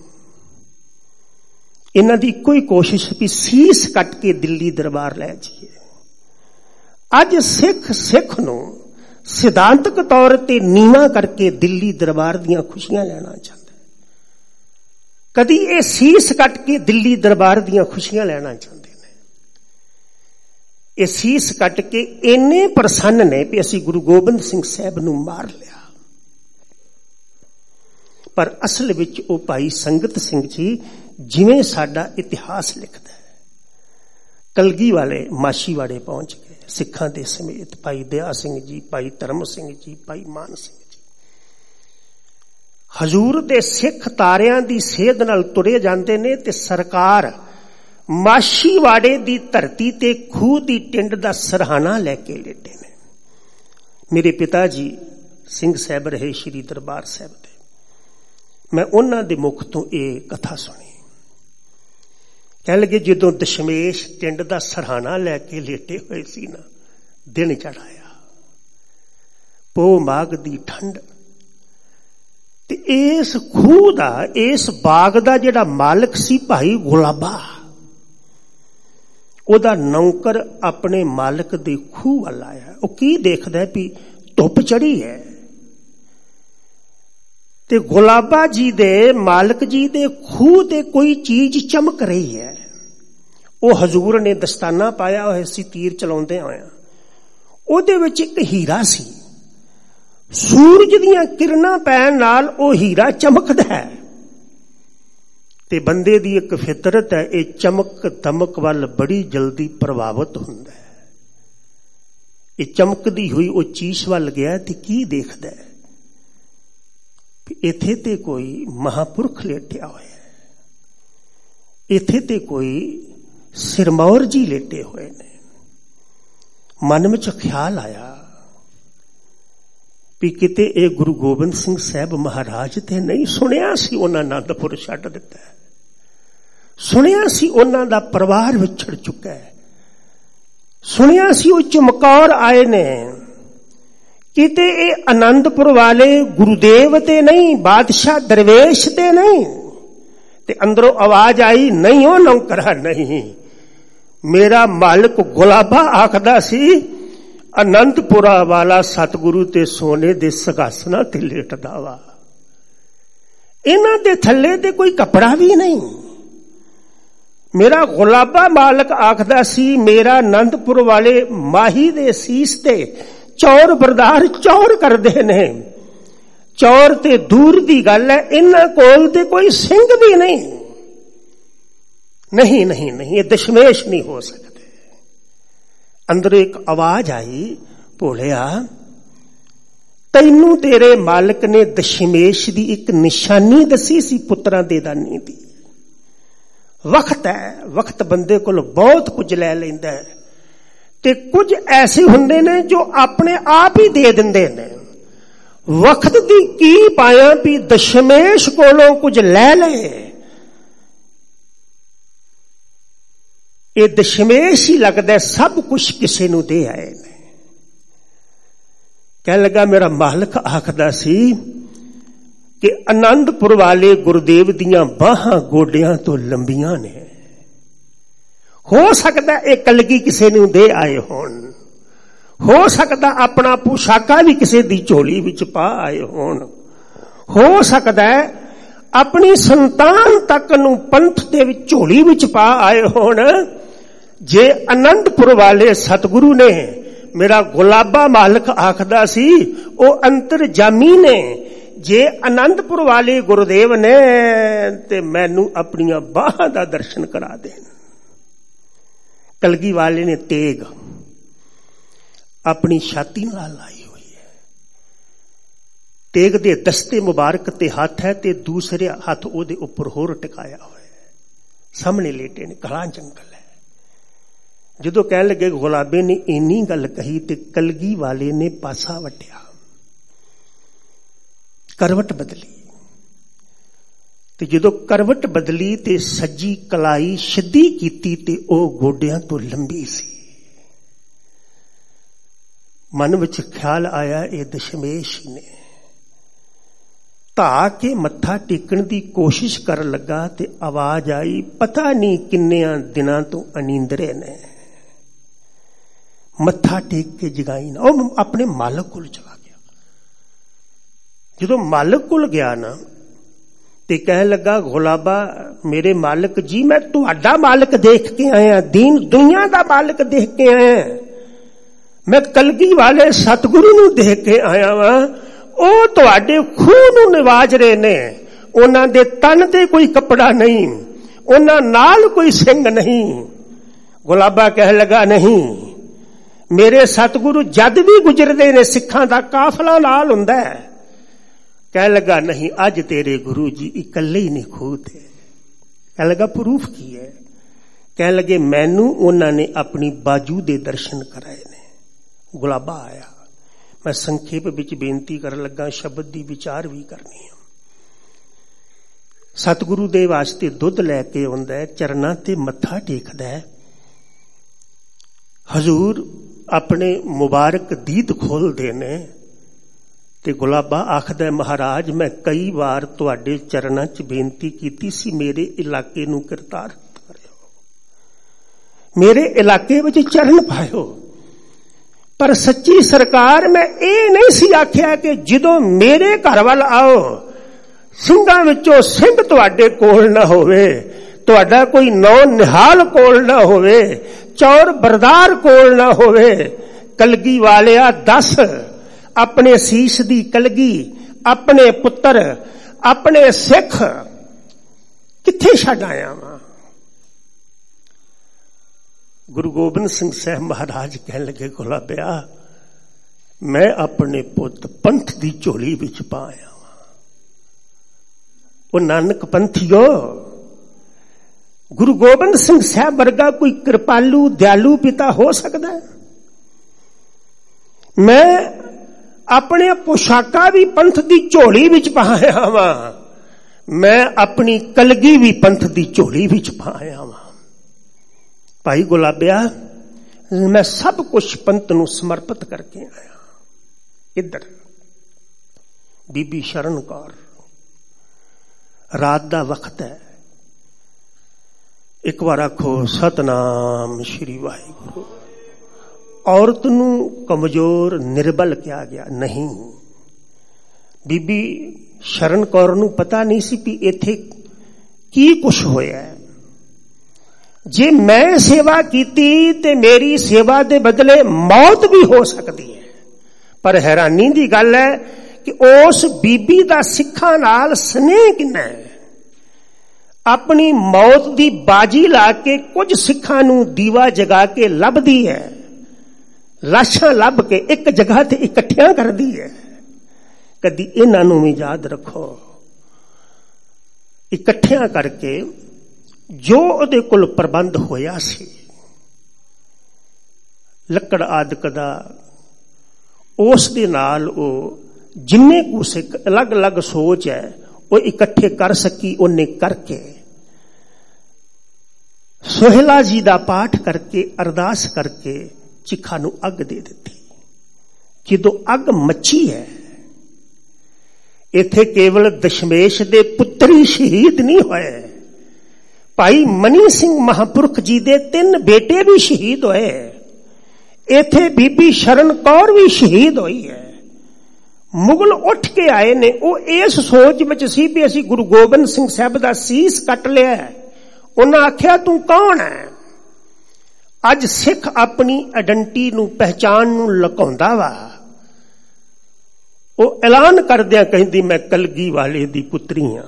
ਇਹਨਾਂ ਦੀ ਇੱਕੋ ਹੀ ਕੋਸ਼ਿਸ਼ ਵੀ ਸੀਸ ਕੱਟ ਕੇ ਦਿੱਲੀ ਦਰਬਾਰ ਲੈ ਜਾਈਏ। ਅੱਜ ਸਿੱਖ ਨੂੰ ਸਿਧਾਂਤਕ ਤੌਰ ਤੇ ਨੀਵਾਂ ਕਰਕੇ ਦਿੱਲੀ ਦਰਬਾਰ ਦੀਆਂ ਖੁਸ਼ੀਆਂ ਲੈਣਾ ਚਾਹੁੰਦਾ। ਕਦੀ ਇਹ ਸੀਸ ਕੱਟ ਕੇ ਦਿੱਲੀ ਦਰਬਾਰ ਦੀਆਂ ਖੁਸ਼ੀਆਂ ਲੈਣਾ ਚਾਹੁੰਦੇ ਨੇ। ਇਹ ਸੀਸ ਕੱਟ ਕੇ ਇੰਨੇ ਪ੍ਰਸੰਨ ਨੇ ਵੀ ਅਸੀਂ ਗੁਰੂ ਗੋਬਿੰਦ ਸਿੰਘ ਸਾਹਿਬ ਨੂੰ ਮਾਰ ਲਿਆ। ਪਰ ਅਸਲ ਵਿੱਚ ਉਹ ਭਾਈ ਸੰਗਤ ਸਿੰਘ ਜੀ, ਜਿਵੇਂ ਸਾਡਾ ਇਤਿਹਾਸ ਲਿਖਦਾ ਹੈ, ਕਲਗੀ ਵਾਲੇ ਮਾਛੀਵਾੜੇ ਪਹੁੰਚ ਗਏ ਸਿੱਖਾਂ ਦੇ ਸਮੇਤ। ਭਾਈ ਦਇਆ ਸਿੰਘ ਜੀ, ਭਾਈ ਧਰਮ ਸਿੰਘ ਜੀ, ਭਾਈ ਮਾਨ ਸਿੰਘ ਜੀ, ਹਜ਼ੂਰ ਦੇ ਸਿੱਖ ਤਾਰਿਆਂ ਦੀ ਸੇਧ ਨਾਲ ਤੁਰੇ ਜਾਂਦੇ ਨੇ ਤੇ ਸਰਕਾਰ ਮਾਛੀਵਾੜੇ ਦੀ ਧਰਤੀ ਤੇ ਖੂਹ ਦੀ ਟਿੰਡ ਦਾ ਸਰਹਾਣਾ ਲੈ ਕੇ ਲੇਟੇ ਨੇ। ਮੇਰੇ ਪਿਤਾ ਜੀ ਸਿੰਘ ਸਾਹਿਬ ਰਹੇ ਸ਼੍ਰੀ ਦਰਬਾਰ ਸਾਹਿਬ ਦੇ। ਮੈਂ ਉਹਨਾਂ ਦੇ ਮੁਖ ਤੋਂ ਇਹ ਕਥਾ ਸੁਣੀ। ਕਹਿਣ ਲੱਗੇ ਜਦੋਂ ਦਸ਼ਮੇਸ਼ ਟਿੰਡ ਦਾ ਸਰਹਾਣਾ ਲੈ ਕੇ ਲੇਟੇ ਹੋਏ ਸੀ ਨਾ, ਦਿਨ ਚੜਾਇਆ, ਪੋਹ ਮਾਘ ਦੀ ਠੰਡ, ਤੇ ਇਸ ਖੂਹ ਦਾ, ਇਸ ਬਾਗ ਦਾ ਜਿਹੜਾ ਮਾਲਕ ਸੀ ਭਾਈ ਗੁਲਾਬਾ, ਉਹਦਾ ਨੌਕਰ ਆਪਣੇ ਮਾਲਕ ਦੇ ਖੂਹ ਵੱਲ ਆਇਆ। ਉਹ ਕੀ ਦੇਖਦਾ ਵੀ ਧੁੱਪ ਚੜੀ ਹੈ ਤੇ ਗੁਲਾਬਾ ਜੀ ਦੇ ਮਾਲਕ ਜੀ ਦੇ ਖੂਹ ਤੇ ਕੋਈ ਚੀਜ਼ ਚਮਕ ਰਹੀ ਹੈ। ਉਹ ਹਜ਼ੂਰ ਨੇ ਦਸਤਾਨਾ ਪਾਇਆ ਹੋਇਆ ਸੀ ਤੀਰ ਚਲਾਉਂਦੇ ਹੋਇਆ, ਉਹਦੇ ਵਿੱਚ ਇੱਕ ਹੀਰਾ ਸੀ। ਸੂਰਜ ਦੀਆਂ ਕਿਰਨਾਂ ਪੈਣ ਨਾਲ ਉਹ ਹੀਰਾ ਚਮਕਦਾ ਹੈ ਤੇ ਬੰਦੇ ਦੀ ਇੱਕ ਫਿਤਰਤ ਹੈ, ਇਹ ਚਮਕ ਦਮਕ ਵੱਲ ਬੜੀ ਜਲਦੀ ਪ੍ਰਭਾਵਿਤ ਹੁੰਦਾ ਹੈ। ਇਹ ਚਮਕਦੀ ਹੋਈ ਉਹ ਚੀਜ਼ ਵੱਲ ਗਿਆ ਤੇ ਕੀ ਦੇਖਦਾ ਹੈ, ਇੱਥੇ ਤੇ ਕੋਈ ਮਹਾਪੁਰਖ ਲੇਟਿਆ ਹੋਇਆ ਹੈ, ਇੱਥੇ ਤੇ ਕੋਈ सिरमौर जी लेटे हुए ने। मन में ख्याल आया भी किते ये गुरु गोबिंद सिंह साहब महाराज ते नहीं सुनिया सी उन्हां आनंदपुर छड्ड दिता है, सुनिया सी उन्हां दा परिवार विछड़ चुका है, सुनिया सी वो चमकौर आए ने, किते ये आनंदपुर वाले गुरुदेव ते नहीं, बादशाह दरवेश ते नहीं। ते अंदरों आवाज आई, नहीं हो नौकरा नहीं, मेरा मालिक गुलाबा आखदा सी आनंदपुरा वाला सतगुरु ते सोने दे सगासना ते लेटदा वा, इन्हां दे थल्ले ते कोई कपड़ा भी नहीं। मेरा गुलाबा मालिक आखदा सी मेरा आनंदपुर वाले माही दे सीस ते चौर बरदार चौर करदे ने, चौर ते दूर दी गल है, इन्हां कोल ते कोई सिंह भी नहीं। नहीं नहीं नहीं, ये दशमेश नहीं हो सकते। अंदर एक आवाज आई, भोलिया तैनू तेरे मालिक ने दशमेश दी एक निशानी दसी सी पुत्रां दे दानी दी। वक्त है, वक्त बंदे कोल बहुत कुछ लै लैंदा है, ते कुछ ऐसे हुंदे ने जो अपने आप ही दे दिंदे ने। वक्त दी की पाया भी दशमेश कोलों कुछ लै ले, ये दशमेश ही लगदा सब कुछ किसी नूं दे आए ने। कह लगा मेरा मालिक आखदा सी कि आनंदपुर वाले गुरुदेव दियां बाहां गोडियां तो लंबियां ने, हो सकदा ये कलगी किसी नूं दे आए होण, हो सकदा अपना पोशाका भी किसी दी झोली विच पा आए होण, हो सकदा अपनी संतान तक नूं पंथ दे विच झोली विच पा आए होण। जे आनंदपुर वाले सतगुरु ने, मेरा गुलाबा मालिक आखदा सी ओ अंतरजामी ने, जे आनंदपुर वाले गुरुदेव ने ते मैनू अपनी बाहां दा दर्शन करा देन। कलगी वाले ने तेग अपनी छाती नाल लाई हुई है, तेग दे दस्ते मुबारक ते हाथ है ते दूसरे हाथ ओदे उपर होर टिकाया हुआ है, सामने लेटे ने, घना जंगल है। जदों कह लगे गुलाबे ने इन्नी गल कही ते कलगी वाले ने पासा वटिया, करवट बदली, ते जदों करवट बदली ते सज्जी कलाई सिद्धी कीती ते ओ गोडियां तो लंबी सी। मन विच ख्याल आया ये दशमेश ने। धा के मत्था टेकण दी कोशिश कर लगा ते आवाज आई, पता नहीं किन्नियां दिनां तो अनींदरे ने। मत्था टेक के जगाई ना, और अपने मालिक कोल चला गया। जदों मालिक कोल गया ना ते कह लगा गुलाबा मेरे मालिक जी, मैं तुहाडा मालिक देख के आया, दीन दुनिया दा मालिक देख के आया, मैं कलगी वाले सतगुरु नूं देख के आया वा। ओ तुहाडे खूह नूं निवाज रहे ने, उन्हां दे तन ते कोई कपड़ा नहीं, उन्हां नाल कोई सिंह नहीं। गुलाबा कह लगा नहीं, मेरे सतगुरु जद भी गुजरदे ने सिखां दा काफला नाल हुंदा है। कह लगा नहीं, अज तेरे गुरु जी इकल्ले ही नहीं खूह ते। कह लगा प्रूफ की है? कह लगे मैनू उन्हां ने अपनी बाजू दे दर्शन कराए ने। गुलाबा आया, मैं संखेप विच बेनती कर लगा, शब्द दी विचार भी करनी है। सतगुरु दे वास्ते दुध लैके आउंदा है, चरनां ते मत्था टेकदा है। हजूर अपने मुबारक दीद खोलदे ने ते गुलाबा आखदा है, महाराज मैं कई बार तुहाडे चरनां च बेनती कीती सी, मेरे इलाके नूं करतार करियो, मेरे इलाके विच चरण पायो, पर सच्ची सरकार मैं ये नहीं सी आख्या कि जदों मेरे घर वाल आओ ਸਿੰਘਾਂ ਵਿੱਚੋਂ ਸਿੰਘ ਤੁਹਾਡੇ ਕੋਲ ना होवे, ਤੁਹਾਡਾ कोई नौ निहाल कोल ना होवे, चौर बरदार कोल ना होवे। कलगी वालिया दस, अपने सीस दी कलगी, अपने पुत्र, अपने सिख किथे छड्ड आया वा। गुरु गोबिंद सिंह साहब महाराज कहन लगे, गुलाबिया मैं अपने पुत पंथ दी झोली विच पाया वा। ओ नानक पंथियो, ਗੁਰੂ ਗੋਬਿੰਦ ਸਿੰਘ ਸਾਹਿਬ ਵਰਗਾ ਕੋਈ ਕਿਰਪਾਲੂ ਦਿਆਲੂ ਪਿਤਾ ਹੋ ਸਕਦਾ ਹੈ? ਮੈਂ ਆਪਣੇ ਪੋਸ਼ਾਕਾਂ ਵੀ ਪੰਥ ਦੀ ਝੋਲੀ ਵਿੱਚ ਪਾਇਆ ਵਾਂ, ਮੈਂ ਆਪਣੀ ਕਲਗੀ ਵੀ ਪੰਥ ਦੀ ਝੋਲੀ ਵਿੱਚ ਪਾਇਆ ਵਾਂ। ਭਾਈ ਗੁਲਾਬਿਆ, ਮੈਂ ਸਭ ਕੁਝ ਪੰਥ ਨੂੰ ਸਮਰਪਿਤ ਕਰਕੇ ਆਇਆ। ਇੱਧਰ ਬੀਬੀ ਸ਼ਰਨ ਕੌਰ, ਰਾਤ ਦਾ ਵਕਤ ਹੈ, ਇੱਕ ਵਾਰ ਆਖੋ ਸਤਨਾਮ ਸ਼੍ਰੀ ਵਾਹਿਗੁਰੂ। ਔਰਤ ਨੂੰ ਕਮਜ਼ੋਰ ਨਿਰਬਲ ਕਿਹਾ ਗਿਆ ਨਹੀਂ। ਬੀਬੀ ਸ਼ਰਨ ਕੌਰ ਨੂੰ ਪਤਾ ਨਹੀਂ ਸੀ ਕਿ ਇੱਥੇ ਕੀ ਕੁਛ ਹੋਇਆ। ਜੇ ਮੈਂ ਸੇਵਾ ਕੀਤੀ ਤੇ ਮੇਰੀ ਸੇਵਾ ਦੇ ਬਦਲੇ ਮੌਤ ਵੀ ਹੋ ਸਕਦੀ ਹੈ। ਪਰ ਹੈਰਾਨੀ ਦੀ ਗੱਲ ਹੈ ਕਿ ਉਸ ਬੀਬੀ ਦਾ ਸਿੱਖਾਂ ਨਾਲ ਸਨੇਹ ਕਿੰਨਾ ਹੈ। ਆਪਣੀ ਮੌਤ ਦੀ ਬਾਜੀ ਲਾ ਕੇ ਕੁਝ ਸਿੱਖਾਂ ਨੂੰ ਦੀਵਾ ਜਗਾ ਕੇ ਲੱਭਦੀ ਹੈ, ਲਾਸ਼ਾਂ ਲੱਭ ਕੇ ਇੱਕ ਜਗ੍ਹਾ ਤੇ ਇਕੱਠਿਆਂ ਕਰਦੀ ਹੈ। ਕਦੀ ਇਹਨਾਂ ਨੂੰ ਵੀ ਯਾਦ ਰੱਖੋ, ਇਕੱਠਿਆਂ ਕਰਕੇ ਜੋ ਉਹਦੇ ਕੋਲ ਪ੍ਰਬੰਧ ਹੋਇਆ ਸੀ, ਲੱਕੜ ਆਦਿਕ ਦਾ, ਉਸ ਦੇ ਨਾਲ ਉਹ ਜਿੰਨੇ ਕੁ ਸਿੱਖ ਅਲੱਗ-ਅਲੱਗ ਸੋਚ ਹੈ ਉਹ ਇਕੱਠੇ ਕਰ ਸਕੀ। ਉਹਨੇ ਕਰਕੇ ਸੋਹਿਲਾ ਜੀ ਦਾ ਪਾਠ ਕਰਕੇ ਅਰਦਾਸ ਕਰਕੇ ਚਿਖਾ ਨੂੰ ਅੱਗ ਦੇ ਦਿੱਤੀ। ਜਦੋਂ ਅੱਗ ਮੱਚੀ ਹੈ, ਇੱਥੇ ਕੇਵਲ ਦਸ਼ਮੇਸ਼ ਦੇ ਪੁੱਤਰ ਹੀ ਸ਼ਹੀਦ ਨਹੀਂ ਹੋਏ, ਭਾਈ ਮਨੀ ਸਿੰਘ ਮਹਾਂਪੁਰਖ ਜੀ ਦੇ 3 ਬੇਟੇ ਵੀ ਸ਼ਹੀਦ ਹੋਏ। ਇੱਥੇ ਬੀਬੀ ਸ਼ਰਨ ਕੌਰ ਵੀ ਸ਼ਹੀਦ ਹੋਈ ਹੈ। ਮੁਗਲ ਉੱਠ ਕੇ ਆਏ ਨੇ, ਉਹ ਇਸ ਸੋਚ ਵਿੱਚ ਸੀ ਵੀ ਅਸੀਂ ਗੁਰੂ ਗੋਬਿੰਦ ਸਿੰਘ ਸਾਹਿਬ ਦਾ ਸੀਸ ਕੱਟ ਲਿਆ। ਉਹਨਾਂ ਆਖਿਆ ਤੂੰ ਕੌਣ ਹੈ? ਅੱਜ ਸਿੱਖ ਆਪਣੀ ਆਇਡੈਂਟੀ ਨੂੰ, ਪਹਿਚਾਣ ਨੂੰ ਲੁਕਾਉਂਦਾ ਵਾ। ਉਹ ਐਲਾਨ ਕਰਦਿਆਂ ਕਹਿੰਦੀ ਮੈਂ ਕਲਗੀ ਵਾਲੇ ਦੀ ਪੁੱਤਰੀ ਹਾਂ।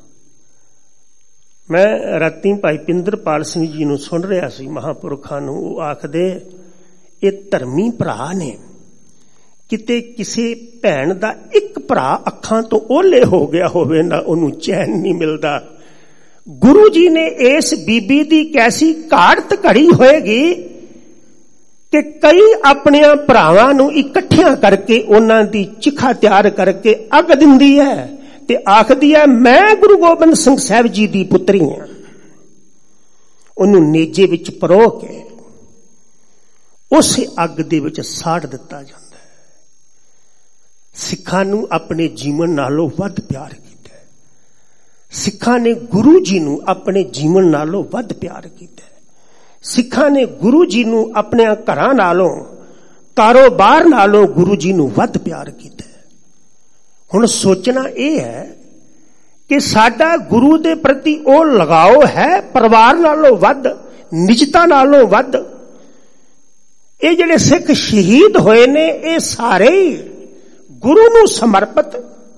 ਮੈਂ ਰਾਤੀ ਭਾਈ ਪਿੰਦਰਪਾਲ ਸਿੰਘ ਜੀ ਨੂੰ ਸੁਣ ਰਿਹਾ ਸੀ, ਮਹਾਂਪੁਰਖਾਂ ਨੂੰ। ਉਹ ਆਖਦੇ ਇਹ ਧਰਮੀ ਭਰਾ ਨੇ, ਕਿਤੇ ਕਿਸੇ ਭੈਣ ਦਾ ਇੱਕ ਭਰਾ ਅੱਖਾਂ ਤੋਂ ਓਹਲੇ ਹੋ ਗਿਆ ਹੋਵੇ ਨਾ, ਉਹਨੂੰ ਚੈਨ ਨਹੀਂ ਮਿਲਦਾ। ਗੁਰੂ ਜੀ ਨੇ ਇਸ ਬੀਬੀ ਦੀ ਕੈਸੀ ਘਾੜਤ ਘੜੀ ਹੋਏਗੀ ਕਿ ਕਈ ਆਪਣਿਆਂ ਭਰਾਵਾਂ ਨੂੰ ਇਕੱਠਿਆਂ ਕਰਕੇ ਉਹਨਾਂ ਦੀ ਚਿਖਾ ਤਿਆਰ ਕਰਕੇ ਅੱਗ ਦਿੰਦੀ ਹੈ ਤੇ ਆਖਦੀ ਹੈ ਮੈਂ ਗੁਰੂ ਗੋਬਿੰਦ ਸਿੰਘ ਸਾਹਿਬ ਜੀ ਦੀ ਪੁੱਤਰੀ ਹਾਂ। ਉਹਨੂੰ ਨੇਜੇ ਵਿੱਚ ਪਰੋ ਕੇ ਉਸੇ ਅੱਗ ਦੇ ਵਿੱਚ ਸਾੜ ਦਿੱਤਾ ਜਾਂਦਾ ਹੈ। ਸਿੱਖਾਂ ਨੂੰ ਆਪਣੇ ਜੀਵਨ ਨਾਲੋਂ ਵੱਧ ਪਿਆਰ ਕੀਤਾ। ਸਿੱਖਾਂ ਨੇ ਗੁਰੂ ਜੀ ਨੂੰ ਆਪਣੇ ਜੀਵਨ ਨਾਲੋਂ ਵੱਧ ਪਿਆਰ ਕੀਤਾ। ਸਿੱਖਾਂ ਨੇ ਗੁਰੂ ਜੀ ਨੂੰ ਆਪਣੇ ਘਰਾਂ ਨਾਲੋਂ, ਕਾਰੋਬਾਰ ਨਾਲੋਂ ਗੁਰੂ ਜੀ ਨੂੰ ਵੱਧ ਪਿਆਰ ਕੀਤਾ। ਹੁਣ ਸੋਚਣਾ ਇਹ ਹੈ ਕਿ ਸਾਡਾ ਗੁਰੂ ਦੇ ਪ੍ਰਤੀ ਉਹ ਲਗਾਓ ਹੈ ਪਰਿਵਾਰ ਨਾਲੋਂ ਵੱਧ, ਨਿਜਤਾ ਨਾਲੋਂ ਵੱਧ। ਇਹ ਜਿਹੜੇ ਸਿੱਖ ਸ਼ਹੀਦ ਹੋਏ ਨੇ ਇਹ ਸਾਰੇ ਗੁਰੂ ਨੂੰ ਸਮਰਪਿਤ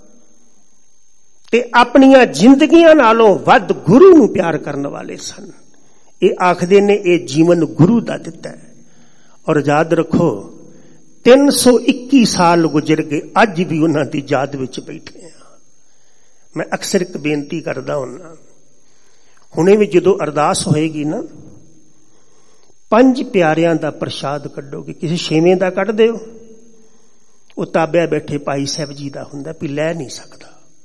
ਤੇ ਆਪਣੀਆਂ ਜ਼ਿੰਦਗੀਆਂ ਨਾਲੋਂ ਵੱਧ ਗੁਰੂ ਨੂੰ ਪਿਆਰ ਕਰਨ ਵਾਲੇ ਸਨ। ਇਹ ਆਖਦੇ ਨੇ ਇਹ ਜੀਵਨ ਗੁਰੂ ਦਾ ਦਿੱਤਾ ਹੈ। ਔਰ ਯਾਦ ਰੱਖੋ 321 ਸਾਲ ਗੁਜ਼ਰ ਗਏ, ਅੱਜ ਵੀ ਉਹਨਾਂ ਦੀ ਯਾਦ ਵਿੱਚ ਬੈਠੇ ਆ। ਮੈਂ ਅਕਸਰ ਇੱਕ ਬੇਨਤੀ ਕਰਦਾ ਹੁੰਦਾ, ਹੁਣੇ ਵੀ ਜਦੋਂ ਅਰਦਾਸ ਹੋਏਗੀ ਨਾ, 5 ਪਿਆਰਿਆਂ ਦਾ ਪ੍ਰਸ਼ਾਦ ਕੱਢੋਗੇ, ਕਿਸੇ 6ਵੇਂ ਦਾ ਕੱਢ ਦਿਓ, ਉਹ ਤਾਬਿਆ ਬੈਠੇ ਭਾਈ ਸਾਹਿਬ ਜੀ ਦਾ ਹੁੰਦਾ, ਵੀ ਲੈ ਨਹੀਂ ਸਕਦਾ।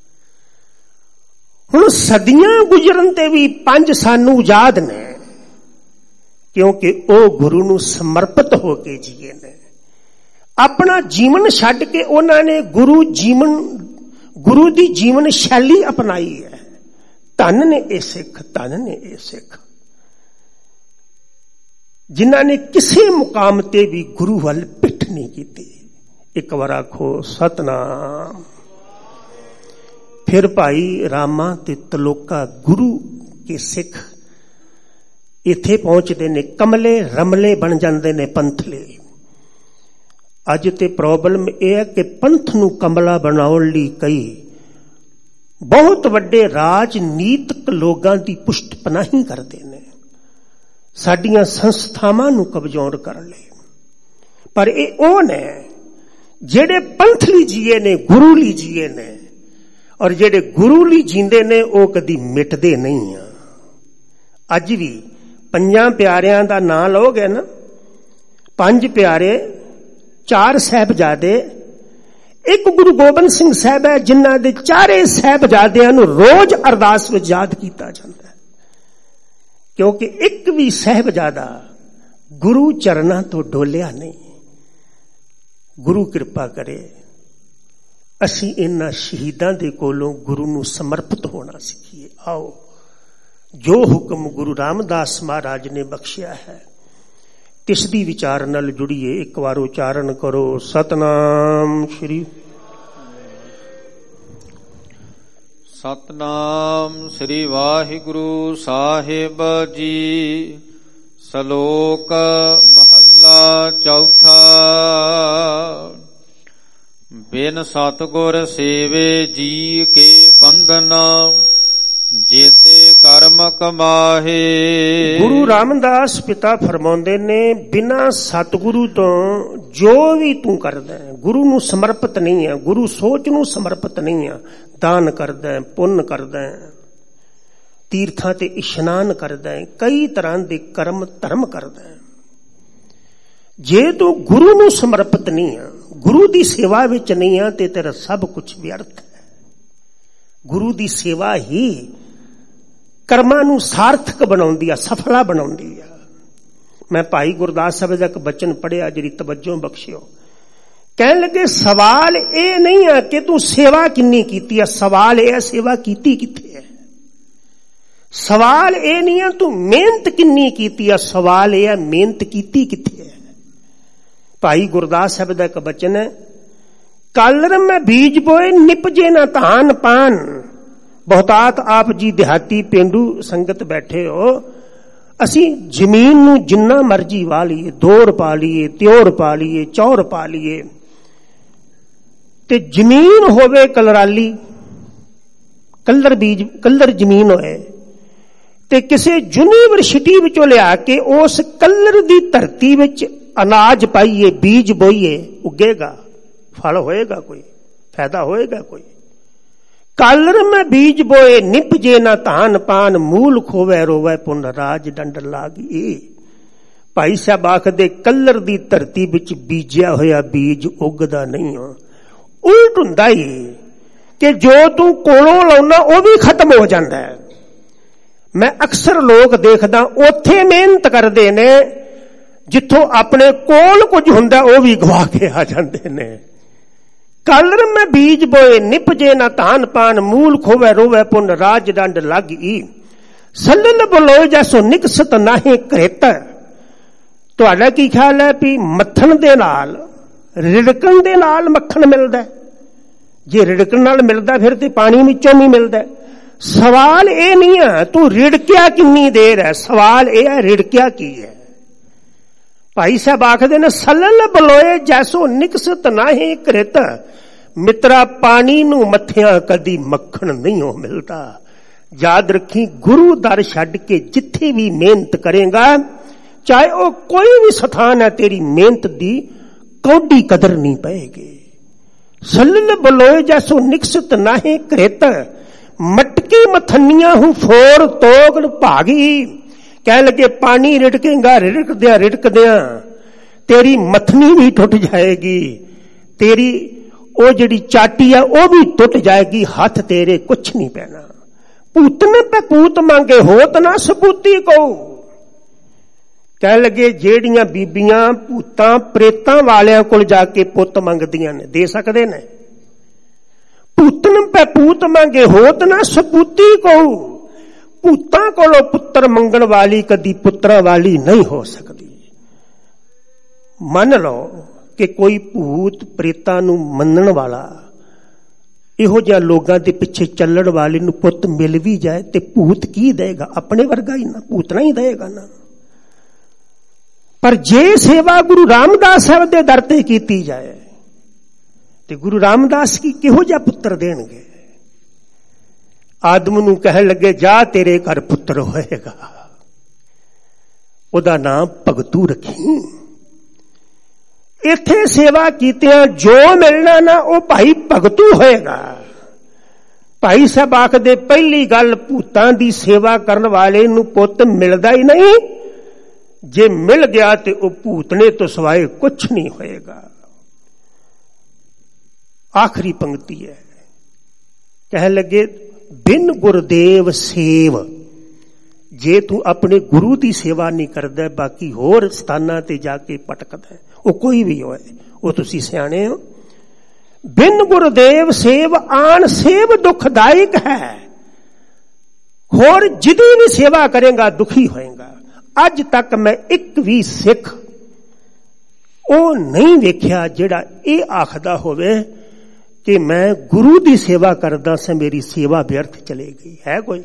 ਹੁਣ ਸਦੀਆਂ ਗੁਜ਼ਰਨ ਤੇ ਵੀ 5 ਸਾਨੂੰ ਯਾਦ ਨੇ, ਕਿਉਂਕਿ ਉਹ ਗੁਰੂ ਨੂੰ ਸਮਰਪਿਤ ਹੋ ਕੇ ਜੀਏ ਨੇ। ਆਪਣਾ ਜੀਵਨ ਛੱਡ ਕੇ ਉਹਨਾਂ ਨੇ ਗੁਰੂ ਦੀ ਜੀਵਨ ਸ਼ੈਲੀ ਅਪਣਾਈ ਹੈ। ਧੰਨ ਨੇ ਇਹ ਸਿੱਖ, ਧੰਨ ਨੇ ਇਹ ਸਿੱਖ ਜਿਨ੍ਹਾਂ ਨੇ ਕਿਸੇ ਮੁਕਾਮ ਤੇ ਵੀ ਗੁਰੂ ਵੱਲ ਪਿੱਠ ਨਹੀਂ ਕੀਤੀ। ਇੱਕ ਵਾਰ ਆਖੋ ਸਤਨਾਮ। ਫਿਰ ਭਾਈ ਰਾਮਾ ਤੇ ਤਲੋਕਾ ਗੁਰੂ ਕੇ ਸਿੱਖ ਇੱਥੇ ਪਹੁੰਚਦੇ ਨੇ, ਕਮਲੇ ਰਮਲੇ ਬਣ ਜਾਂਦੇ ਨੇ ਪੰਥਲੇ। ਅੱਜ ਤੇ ਪ੍ਰੋਬਲਮ ਇਹ ਹੈ ਕਿ ਪੰਥ ਨੂੰ ਕਮਲਾ ਬਣਾਉਣ ਲਈ ਕਈ ਬਹੁਤ ਵੱਡੇ ਰਾਜਨੀਤਿਕ ਲੋਕਾਂ ਦੀ ਪੁਸ਼ਟ ਪਨਾਹੀ ਕਰਦੇ ਨੇ, ਸਾਡੀਆਂ ਸੰਸਥਾਵਾਂ ਨੂੰ ਕਮਜ਼ੋਰ ਕਰਨ ਲਈ। ਪਰ ਇਹ ਉਹ ਨੇ ਜਿਹੜੇ ਪੰਥ ਲਈ ਜੀਏ ਨੇ, ਗੁਰੂ ਲਈ ਜੀਏ ਨੇ। ਔਰ ਜਿਹੜੇ ਗੁਰੂ ਲਈ ਜੀਂਦੇ ਨੇ ਉਹ ਕਦੀ ਮਿਟਦੇ ਨਹੀਂ ਆ। ਅੱਜ ਵੀ ਪੰਜਾਂ ਪਿਆਰਿਆਂ ਦਾ ਨਾਂ ਲਓਗੇ ਨਾ, 5 ਪਿਆਰੇ, 4 ਸਾਹਿਬਜ਼ਾਦੇ, ਇੱਕ ਗੁਰੂ ਗੋਬਿੰਦ ਸਿੰਘ ਸਾਹਿਬ ਹੈ ਜਿਨ੍ਹਾਂ ਦੇ 4 ਸਾਹਿਬਜ਼ਾਦਿਆਂ ਨੂੰ ਰੋਜ਼ ਅਰਦਾਸ ਵਿੱਚ ਯਾਦ ਕੀਤਾ ਜਾਂਦਾ ਹੈ, ਕਿਉਂਕਿ ਇੱਕ ਵੀ ਸਾਹਿਬਜ਼ਾਦਾ ਗੁਰੂ ਚਰਨਾਂ ਤੋਂ ਡੋਲਿਆ ਨਹੀਂ। ਗੁਰੂ ਕਿਰਪਾ ਕਰੇ ਅਸੀਂ ਇਹਨਾਂ ਸ਼ਹੀਦਾਂ ਦੇ ਕੋਲੋਂ ਗੁਰੂ ਨੂੰ ਸਮਰਪਿਤ ਹੋਣਾ ਸਿੱਖੀਏ। ਆਓ ਜੋ ਹੁਕਮ ਗੁਰੂ ਰਾਮਦਾਸ ਮਹਾਰਾਜ ਨੇ ਬਖਸ਼ਿਆ ਹੈ ਤਿਸ ਦੀ ਵਿਚਾਰ ਨਾਲ ਜੁੜੀਏ। ਇੱਕ ਵਾਰ ਉਚਾਰਨ ਕਰੋ, ਸਤਨਾਮ ਸ਼੍ਰੀ ਸਤਨਾਮ ਸ੍ਰੀ ਵਾਹਿਗੁਰੂ ਸਾਹਿਬ ਜੀ। ਸ਼ਲੋਕ ਮਹੱਲਾ ਚੌਥਾ। ਬਿਨ ਸਤਿਗੁਰ ਸੇਵੇ ਜੀ ਕੇ ਬੰਧਨ, ਜੇਤੇ ਕਰਮ ਕਮਾਹੇ। ਗੁਰੂ ਰਾਮਦਾਸ ਪਿਤਾ ਫਰਮਾਉਂਦੇ ਨੇ, ਬਿਨਾਂ ਸਤਿਗੁਰੂ ਤੋਂ ਜੋ ਵੀ ਤੂੰ ਕਰਦਾ ਹੈ, ਗੁਰੂ ਨੂੰ ਸਮਰਪਿਤ ਨਹੀਂ ਹੈ, ਗੁਰੂ ਸੋਚ ਨੂੰ ਸਮਰਪਿਤ ਨਹੀਂ ਹੈ, ਦਾਨ ਕਰਦਾ ਹੈ, ਪੁੰਨ ਕਰਦਾ ਹੈ, ਤੀਰਥਾਂ ਤੇ ਇਸ਼ਨਾਨ ਕਰਦਾ ਹੈ, ਕਈ ਤਰ੍ਹਾਂ ਦੇ ਕਰਮ ਧਰਮ ਕਰਦਾ ਹੈ, ਜੇ ਤੂੰ ਗੁਰੂ ਨੂੰ ਸਮਰਪਿਤ ਨਹੀਂ ਆ, ਗੁਰੂ ਦੀ ਸੇਵਾ ਵਿੱਚ ਨਹੀਂ ਆ, ਤੇ ਤੇਰਾ ਸਭ ਕੁਝ ਵਿਅਰਥ ਹੈ। ਗੁਰੂ ਦੀ ਸੇਵਾ ਹੀ ਕਰਮਾਂ ਨੂੰ ਸਾਰਥਕ ਬਣਾਉਂਦੀ ਆ, ਸਫਲਾ ਬਣਾਉਂਦੀ ਆ। ਮੈਂ ਭਾਈ ਗੁਰਦਾਸ ਸਾਹਿਬ ਦਾ ਇੱਕ ਬਚਨ ਪੜ੍ਹਿਆ, ਜਿਹੜੀ ਤਵੱਜੋ ਬਖਸ਼ਿਓ। ਕਹਿਣ ਲੱਗੇ, ਸਵਾਲ ਇਹ ਨਹੀਂ ਆ ਕਿ ਤੂੰ ਸੇਵਾ ਕਿੰਨੀ ਕੀਤੀ ਆ, ਸਵਾਲ ਇਹ ਹੈ ਸੇਵਾ ਕੀਤੀ ਕਿੱਥੇ ਹੈ। ਸਵਾਲ ਇਹ ਨਹੀਂ ਆ ਤੂੰ ਮਿਹਨਤ ਕਿੰਨੀ ਕੀਤੀ ਆ, ਸਵਾਲ ਇਹ ਹੈ ਮਿਹਨਤ ਕੀਤੀ ਕਿੱਥੇ ਹੈ। ਭਾਈ ਗੁਰਦਾਸ ਸਾਹਿਬ ਦਾ ਇੱਕ ਬਚਨ ਹੈ, ਕਲਰ ਮੈਂ ਬੀਜ ਬੋਏ ਨਿਪਜੇ ਨਾ ਧਾਨ ਪਾਨ। ਬਹੁਤਾਤ ਆਪ ਜੀ ਦਿਹਾਤੀ ਪੇਂਡੂ ਸੰਗਤ ਬੈਠੇ ਹੋ, ਅਸੀਂ ਜ਼ਮੀਨ ਨੂੰ ਜਿੰਨਾ ਮਰਜੀ ਵਾਹ ਲਈਏ, ਦੌੜ ਪਾ ਲਈਏ, ਤਿਉੜ ਪਾ ਲਈਏ, ਚੌਰ ਪਾ ਲਈਏ, ਤੇ ਜ਼ਮੀਨ ਹੋਵੇ ਕਲਰਾਲੀ, ਕਲਰ ਜ਼ਮੀਨ ਹੋਏ, ਤੇ ਕਿਸੇ ਯੂਨੀਵਰਸਿਟੀ ਵਿੱਚੋਂ ਲਿਆ ਕੇ ਉਸ ਕਲਰ ਦੀ ਧਰਤੀ ਵਿੱਚ ਅਨਾਜ ਪਾਈਏ, ਬੀਜ ਬੋਈਏ, ਉੱਗੇਗਾ, ਫਲ ਹੋਏਗਾ, ਕੋਈ ਫਾਇਦਾ ਹੋਏਗਾ ਕੋਈ। ਕਲਰ ਮੈਂ ਬੀਜ ਬੋਏ ਨਿਪਜੇ ਨਾ ਧਾਨ ਪਾਨ, ਮੂਲ ਖੋਵੇ ਰੋਵੇ ਪੁਨ ਰਾਜ ਡੰਡ ਲਾਗੀ। ਭਾਈ ਸਾਹਿਬ ਆਖਦੇ, ਕਲਰ ਦੀ ਧਰਤੀ ਵਿੱਚ ਬੀਜਿਆ ਹੋਇਆ ਬੀਜ ਉੱਗਦਾ ਨਹੀਂ ਹੋ। ਉਲਟ ਹੁੰਦਾ ਹੀ ਕਿ ਜੋ ਤੂੰ ਕੋਲੋਂ ਲਾਉਣਾ ਉਹ ਵੀ ਖਤਮ ਹੋ ਜਾਂਦਾ ਹੈ। ਮੈਂ ਅਕਸਰ ਲੋਕ ਦੇਖਦਾ ਉੱਥੇ ਮਿਹਨਤ ਕਰਦੇ ਨੇ ਜਿੱਥੋਂ ਆਪਣੇ ਕੋਲ ਕੁਝ ਹੁੰਦਾ ਉਹ ਵੀ ਗਵਾ ਕੇ ਆ ਜਾਂਦੇ ਨੇ। ਕਲਰ ਮੈਂ ਬੀਜ ਬੋਏ ਨਿਪਜੇ ਨਾ ਧਾਨ ਪਾਨ, ਮੂਲ ਖੋਵੇ ਰੋਵੇ ਪੁਨ ਰਾਜ ਡੰਡ ਲਾਗੀ। ਸੱਲਲ ਬਲੋਏ ਜੈਸੋ ਨਿਕਸਤ ਨਾਹੀਂ ਘ੍ਰਿਤ। ਤੁਹਾਡਾ ਕੀ ਖਿਆਲ ਹੈ ਵੀ ਮੱਥਣ ਦੇ ਨਾਲ, ਰਿੜਕਣ ਦੇ ਨਾਲ ਮੱਖਣ ਮਿਲਦਾ? ਜੇ ਰਿੜਕਣ ਨਾਲ ਮਿਲਦਾ ਫਿਰ ਤੇ ਪਾਣੀ ਵਿੱਚੋਂ ਵੀ ਮਿਲਦਾ। ਸਵਾਲ ਇਹ ਨਹੀਂ ਹੈ ਤੂੰ ਰਿੜਕਿਆ ਕਿੰਨੀ ਦੇਰ ਹੈ, ਸਵਾਲ ਇਹ ਹੈ ਰਿੜਕਿਆ ਕੀ ਹੈ। ਭਾਈ ਸਾਹਿਬ ਆਖਦੇ ਨੇ, ਸਲਲ ਬਲੋਏ ਜੈਸੋ ਨਿਕਸਤ ਨਾਹੀਂ ਘ੍ਰਿਤ। ਮਿੱਤਰਾ, ਪਾਣੀ ਨੂੰ ਮੱਥਿਆਂ ਕਦੀ ਮੱਖਣ ਨਹੀਂ ਹੋ ਮਿਲਦਾ। ਯਾਦ ਰੱਖੀ, ਗੁਰੂ ਦਰ ਛੱਡ ਕੇ ਜਿੱਥੇ ਵੀ ਮਿਹਨਤ ਕਰੇਗਾ, ਚਾਹੇ ਉਹ ਕੋਈ ਵੀ ਸਥਾਨ ਹੈ, ਤੇਰੀ ਮਿਹਨਤ ਦੀ ਕੌਡੀ ਕਦਰ ਨਹੀਂ ਪਏਗੀ। ਸਲਲ ਬਲੋਏ ਜੈਸੋ ਨਿਕਸਤ ਨਾਹੀਂ ਘ੍ਰਿਤ, ਮਟਕੀ ਮਥਨੀਆਂ ਹੂੰ ਫੋਰ ਤੋਗੜ ਭਾਗੀ। ਕਹਿਣ ਲੱਗੇ, ਪਾਣੀ ਰਿੜਕੇਗਾ, ਰਿੜਕਦਿਆਂ ਤੇਰੀ ਮਥਨੀ ਵੀ ਟੁੱਟ ਜਾਏਗੀ, ਤੇਰੀ ਉਹ ਜਿਹੜੀ ਚਾਟੀ ਆ ਉਹ ਵੀ ਟੁੱਟ ਜਾਏਗੀ, ਹੱਥ ਤੇਰੇ ਕੁਛ ਨਹੀਂ ਪੈਣਾ। ਭੂਤਨ ਪੈ ਪੂਤ ਮੰਗੇ ਹੋਤ ਨਾ ਸਬੂਤੀ ਕੋ। ਕਹਿਣ ਲੱਗੇ, ਜਿਹੜੀਆਂ ਬੀਬੀਆਂ ਭੂਤਾਂ ਪ੍ਰੇਤਾਂ ਵਾਲਿਆਂ ਕੋਲ ਜਾ ਕੇ ਪੁੱਤ ਮੰਗਦੀਆਂ ਨੇ, ਦੇ ਸਕਦੇ ਨੇ? ਭੂਤਨ ਪੈ ਪੂਤ ਮੰਗੇ ਹੋਤ ਨਾ ਸਬੂਤੀ ਕੋ। ਭੂਤਾਂ ਕੋਲੋਂ ਪੁੱਤਰ ਮੰਗਣ ਵਾਲੀ ਕਦੀ ਪੁੱਤਰਾਂ ਵਾਲੀ ਨਹੀਂ ਹੋ ਸਕਦੀ। ਮੰਨ ਲਓ ਕਿ ਕੋਈ ਭੂਤ ਪ੍ਰੇਤਾਂ ਨੂੰ ਮੰਨਣ ਵਾਲਾ, ਇਹੋ ਜਿਹਾ ਲੋਕਾਂ ਦੇ ਪਿੱਛੇ ਚੱਲਣ ਵਾਲੇ ਨੂੰ ਪੁੱਤ ਮਿਲ ਵੀ ਜਾਏ ਤੇ ਭੂਤ ਕੀ ਦੇਗਾ? ਆਪਣੇ ਵਰਗਾ ਹੀ ਨਾ, ਭੂਤਨਾ ਹੀ ਦੇਗਾ ਨਾ। ਪਰ ਜੇ ਸੇਵਾ ਗੁਰੂ ਰਾਮਦਾਸ ਸਾਹਿਬ ਦੇ ਦਰ ਤੇ ਕੀਤੀ ਜਾਏ ਤੇ ਗੁਰੂ ਰਾਮਦਾਸ ਕੀ ਕਿਹੋ ਜਿਹਾ ਪੁੱਤਰ ਦੇਣਗੇ? ਆਦਮ ਨੂੰ ਕਹਿਣ ਲੱਗੇ, ਜਾ ਤੇਰੇ ਘਰ ਪੁੱਤਰ ਹੋਏਗਾ, ਉਹਦਾ ਨਾਮ ਭਗਤੂ ਰੱਖੀ। ਇੱਥੇ ਸੇਵਾ ਕੀਤਿਆਂ ਜੋ ਮਿਲਣਾ ਨਾ ਉਹ ਭਾਈ ਭਗਤੂ ਹੋਏਗਾ। ਭਾਈ ਸਾਹਿਬ ਆਖਦੇ ਪਹਿਲੀ ਗੱਲ, ਭੂਤਾਂ ਦੀ ਸੇਵਾ ਕਰਨ ਵਾਲੇ ਨੂੰ ਪੁੱਤ ਮਿਲਦਾ ਹੀ ਨਹੀਂ, ਜੇ ਮਿਲ ਗਿਆ ਤੇ ਉਹ ਭੂਤਨੇ ਤੋਂ ਸਿਵਾਏ ਕੁਛ ਨਹੀਂ ਹੋਏਗਾ। ਆਖਰੀ ਪੰਕਤੀ ਹੈ, ਕਹਿ ਲੱਗੇ ਬਿਨ ਗੁਰਦੇਵ ਸੇਵ। ਜੇ ਤੂੰ ਆਪਣੇ ਗੁਰੂ ਦੀ ਸੇਵਾ ਨਹੀਂ ਕਰਦਾ, ਬਾਕੀ ਹੋਰ ਸਥਾਨਾਂ ਤੇ ਜਾ ਕੇ ਭਟਕਦਾ, ਉਹ ਕੋਈ ਵੀ ਹੋਏ, ਉਹ ਤੁਸੀਂ ਸਿਆਣੇ ਹੋ। ਬਿਨ ਗੁਰਦੇਵ ਸੇਵ ਆਣ ਸੇਵ ਦੁਖਦਾਇਕ ਹੈ। ਹੋਰ ਜਿਹਦੀ ਵੀ ਸੇਵਾ ਕਰੇਗਾ ਦੁਖੀ ਹੋਏਗਾ। ਅੱਜ ਤੱਕ ਮੈਂ ਇੱਕ ਵੀ ਸਿੱਖ ਉਹ ਨਹੀਂ ਵੇਖਿਆ ਜਿਹੜਾ ਇਹ ਆਖਦਾ ਹੋਵੇ ਕਿ ਮੈਂ ਗੁਰੂ ਦੀ ਸੇਵਾ ਕਰਦਾ ਸਾਂ, ਮੇਰੀ ਸੇਵਾ ਵਿਅਰਥ ਚਲੇ ਗਈ। ਹੈ ਕੋਈ?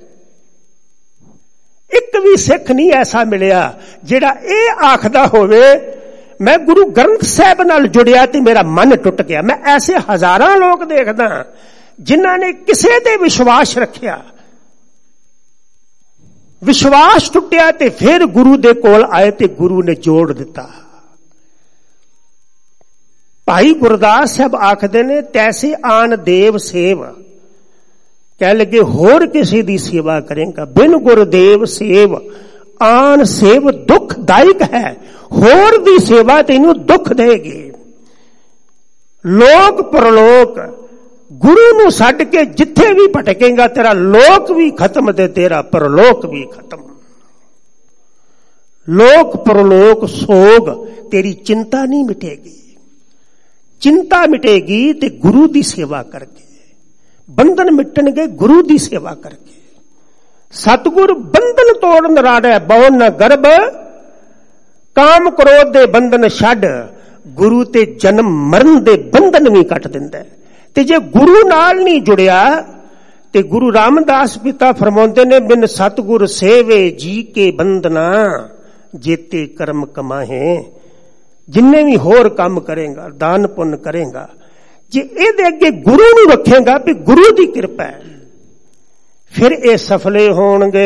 ਇੱਕ ਵੀ ਸਿੱਖ ਨਹੀਂ ਐਸਾ ਮਿਲਿਆ ਜਿਹੜਾ ਇਹ ਆਖਦਾ ਹੋਵੇ ਮੈਂ ਗੁਰੂ ਗ੍ਰੰਥ ਸਾਹਿਬ ਨਾਲ ਜੁੜਿਆ ਤੇ ਮੇਰਾ ਮਨ ਟੁੱਟ ਗਿਆ। ਮੈਂ ਐਸੇ ਹਜ਼ਾਰਾਂ ਲੋਕ ਦੇਖਦਾ ਜਿਨ੍ਹਾਂ ਨੇ ਕਿਸੇ ਤੇ ਵਿਸ਼ਵਾਸ ਰੱਖਿਆ, ਵਿਸ਼ਵਾਸ ਟੁੱਟਿਆ ਤੇ ਫਿਰ ਗੁਰੂ ਦੇ ਕੋਲ ਆਏ ਤੇ ਗੁਰੂ ਨੇ ਜੋੜ ਦਿੱਤਾ। ਭਾਈ ਗੁਰਦਾਸ ਸਾਹਿਬ ਆਖਦੇ ਨੇ ਤੈਸੇ ਆਨ ਦੇਵ ਸੇਵ। ਕਹਿ ਲੱਗੇ ਹੋਰ ਕਿਸੇ ਦੀ ਸੇਵਾ ਕਰੇਗਾ, ਬਿਨ ਗੁਰਦੇਵ ਸੇਵ ਆਨ ਸੇਵ ਦੁਖਦਾਇਕ ਹੈ। ਹੋਰ ਦੀ ਸੇਵਾ ਤੈਨੂੰ ਦੁੱਖ ਦੇਗੀ। ਲੋਕ ਪਰਲੋਕ ਗੁਰੂ ਨੂੰ ਛੱਡ ਕੇ ਜਿੱਥੇ ਵੀ ਭਟਕੇਗਾ ਤੇਰਾ ਲੋਕ ਵੀ ਖਤਮ ਤੇ ਤੇਰਾ ਪਰਲੋਕ ਵੀ ਖਤਮ। ਲੋਕ ਪਰਲੋਕ ਸੋਗ, ਤੇਰੀ ਚਿੰਤਾ ਨਹੀਂ ਮਿਟੇਗੀ। ਚਿੰਤਾ ਮਿਟੇਗੀ ਤੇ ਗੁਰੂ ਦੀ ਸੇਵਾ ਕਰਕੇ। ਬੰਧਨ ਮਿਟਣਗੇ ਗੁਰੂ ਦੀ ਸੇਵਾ ਕਰਕੇ। ਸਤਿਗੁਰ ਬੰਧਨ ਤੋੜਨ ਰਾੜਾ, ਬਹੁ ਨ ਗਰਭ ਕਾਮ ਕ੍ਰੋਧ ਦੇ ਬੰਧਨ ਛੱਡ। ਗੁਰੂ ਤੇ ਜਨਮ ਮਰਨ ਦੇ ਬੰਧਨ ਵੀ ਕੱਟ ਦਿੰਦਾ। ਤੇ ਜੇ ਗੁਰੂ ਨਾਲ ਨਹੀਂ ਜੁੜਿਆ ਤੇ ਗੁਰੂ ਰਾਮਦਾਸ ਪਿਤਾ ਫਰਮਾਉਂਦੇ ਨੇ ਬਿਨ ਸਤਿਗੁਰ ਸੇਵੇ ਜੀ ਕੇ ਬੰਧਨਾ ਜੇਤੇ ਕਰਮ ਕਮਾਹੇ। ਜਿੰਨੇ ਵੀ ਹੋਰ ਕੰਮ ਕਰੇਗਾ, ਦਾਨ ਪੁੰਨ ਕਰੇਗਾ, ਜੇ ਇਹਦੇ ਅੱਗੇ ਗੁਰੂ ਨੂੰ ਰੱਖੇਗਾ ਵੀ ਗੁਰੂ ਦੀ ਕਿਰਪਾ ਹੈ, ਫਿਰ ਇਹ ਸਫਲੇ ਹੋਣਗੇ।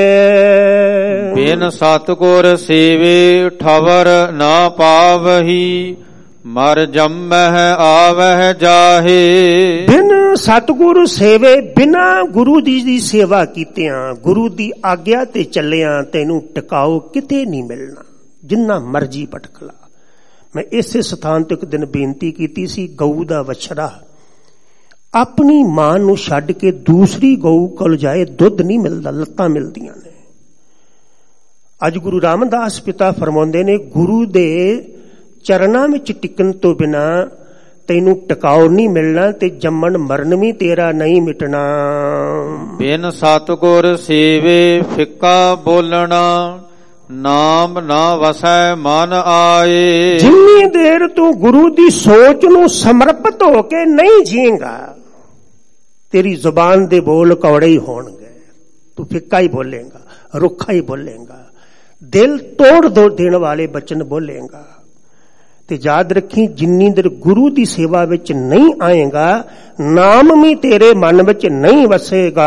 ਬਿਨ ਸਤਿਗੁਰ ਸੇਵੇ ਠਵਰ ਨਾ ਪਾਵਹੀ, ਮਰ ਜੰਮਹਿ ਆਵਹਿ ਜਾਹੇ। ਬਿਨ ਸਤਿਗੁਰ ਸੇਵੇ, ਬਿਨਾ ਗੁਰੂ ਦੀ ਸੇਵਾ ਕੀਤਿਆਂ, ਗੁਰੂ ਦੀ ਆਗਿਆ ਤੇ ਚੱਲਿਆਂ ਤੈਨੂੰ ਟਿਕਾਓ ਕਿਤੇ ਨਹੀਂ ਮਿਲਣਾ, ਜਿੰਨਾ ਮਰਜੀ ਭਟਕ ਲਾ। ਮੈਂ ਇਸੇ ਸਥਾਨ ਤੇ ਇੱਕ ਦਿਨ ਬੇਨਤੀ ਕੀਤੀ ਸੀ, ਗਊ ਦਾ ਵਛੜਾ ਆਪਣੀ ਮਾਂ ਨੂੰ ਛੱਡ ਕੇ ਦੂਸਰੀ ਗਊ ਕੋਲ ਜਾਏ, ਦੁੱਧ ਨਹੀਂ ਮਿਲਦਾ, ਲੱਤਾਂ ਮਿਲਦੀਆਂ ਨੇ। ਅੱਜ ਗੁਰੂ ਰਾਮਦਾਸ ਪਿਤਾ ਫਰਮਾਉਂਦੇ ਨੇ ਗੁਰੂ ਦੇ ਚਰਨਾਂ ਵਿੱਚ ਟਿਕਣ ਤੋਂ ਬਿਨਾ ਤੈਨੂੰ ਟਿਕਾਓ ਨਹੀਂ ਮਿਲਣਾ ਤੇ ਜੰਮਣ ਮਰਨ ਵੀ ਤੇਰਾ ਨਹੀਂ ਮਿਟਣਾ। ਬਿਨ ਸਤਿਗੁਰ ਸੇਵੇ ਫਿੱਕਾ ਬੋਲਣਾ, ਨਾਮ ਨਾ ਵਸੈ ਮਨ ਆਏ। ਜਿੰਨੀ ਦੇਰ ਤੂੰ ਗੁਰੂ ਦੀ ਸੋਚ ਨੂੰ ਸਮਰਪਿਤ ਹੋ ਕੇ ਨਹੀਂ ਜੀਏਗਾ, ਤੇਰੀ ਜ਼ੁਬਾਨ ਦੇ ਬੋਲ ਕੌੜੇ ਹੀ ਹੋਣਗੇ। ਤੂੰ ਫਿੱਕਾ ਹੀ ਬੋਲੇਗਾ, ਰੁੱਖਾ ਹੀ ਬੋਲੇਗਾ, ਦਿਲ ਤੋੜ ਦੇਣ ਵਾਲੇ ਬਚਨ ਬੋਲੇਗਾ। ਤੇ ਯਾਦ ਰੱਖੀ, ਜਿੰਨੀ ਦੇਰ ਗੁਰੂ ਦੀ ਸੇਵਾ ਵਿੱਚ ਨਹੀਂ ਆਏਗਾ, ਨਾਮ ਵੀ ਤੇਰੇ ਮਨ ਵਿੱਚ ਨਹੀਂ ਵਸੇਗਾ।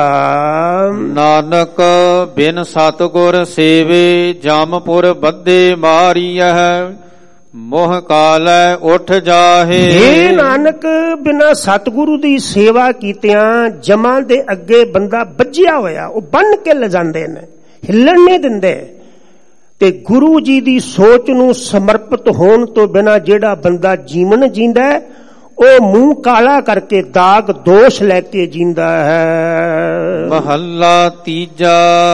ਨਾਨਕ ਬਿਨ ਸਤਿਗੁਰ ਸੇਵੇ ਜਮਪੁਰ ਬੱਧੇ ਮਾਰੀਐ, ਮੋਹ ਕਾਲੈ ਉੱਠ ਜਾਹੇ। ਇਹ ਨਾਨਕ ਬਿਨਾ ਸਤਿਗੁਰੂ ਦੀ ਸੇਵਾ ਕੀਤਿਆਂ ਜਮਾਂ ਦੇ ਅੱਗੇ ਬੰਦਾ ਬੱਝਿਆ ਹੋਇਆ, ਉਹ ਬੰਨ ਕੇ ਲਿਜਾਂਦੇ ਨੇ, ਹਿੱਲਣ ਨਹੀਂ ਦਿੰਦੇ। ਤੇ ਗੁਰੂ ਜੀ ਦੀ ਸੋਚ ਨੂੰ ਸਮਰਪਿਤ ਹੋਣ ਤੋਂ ਬਿਨਾ ਜਿਹੜਾ ਬੰਦਾ ਜੀਵਨ ਜੀਂਦਾ ਉਹ ਮੂੰਹ ਕਾਲਾ ਕਰਕੇ ਦਾਗ ਦੋਸ਼ ਲੈ ਕੇ ਜੀਂਦਾ ਹੈ। ਮਹੱਲਾ ਤੀਜਾ।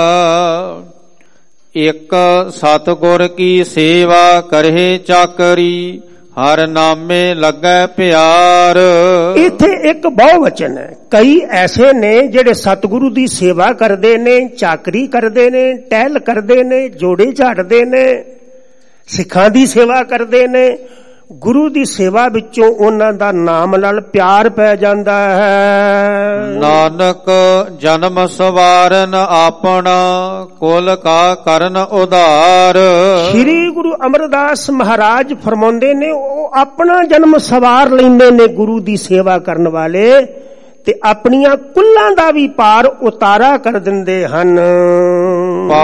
ਇੱਕ ਸਤਿਗੁਰ ਕੀ ਸੇਵਾ ਕਰਹਿ ਚਾਕਰੀ, ਹਰ ਨਾਮੇ ਲੱਗੈ ਪਿਆਰ। ਇੱਥੇ ਇੱਕ ਬਹੁ ਵਚਨ ਹੈ। ਕਈ ਐਸੇ ਨੇ ਜਿਹੜੇ ਸਤਿਗੁਰੂ ਦੀ ਸੇਵਾ ਕਰਦੇ ਨੇ, ਚਾਕਰੀ ਕਰਦੇ ਨੇ, ਟਹਿਲ ਕਰਦੇ ਨੇ, ਜੋੜੇ ਝਾੜਦੇ ਨੇ, ਸਿੱਖਾਂ ਦੀ ਸੇਵਾ ਕਰਦੇ ਨੇ। ਗੁਰੂ ਦੀ ਸੇਵਾ ਵਿੱਚੋਂ ਉਹਨਾਂ ਦਾ ਨਾਮ ਨਾਲ ਪਿਆਰ ਪੈ ਜਾਂਦਾ ਹੈ। ਨਾਨਕ ਜਨਮ ਸਵਾਰਨ ਆਪਣਾ, ਕੁਲ ਕਾ ਕਰਨ ਉਧਾਰ। ਸ੍ਰੀ ਗੁਰੂ ਅਮਰਦਾਸ ਮਹਾਰਾਜ ਫਰਮਾਉਂਦੇ ਨੇ ਉਹ ਆਪਣਾ ਜਨਮ ਸਵਾਰ ਲੈਂਦੇ ਨੇ ਗੁਰੂ ਦੀ ਸੇਵਾ ਕਰਨ ਵਾਲੇ, ਤੇ ਆਪਣੀਆਂ ਕੁੱਲਾਂ ਦਾ ਵੀ ਪਾਰ ਉਤਾਰਾ ਕਰ ਦਿੰਦੇ ਹਨ।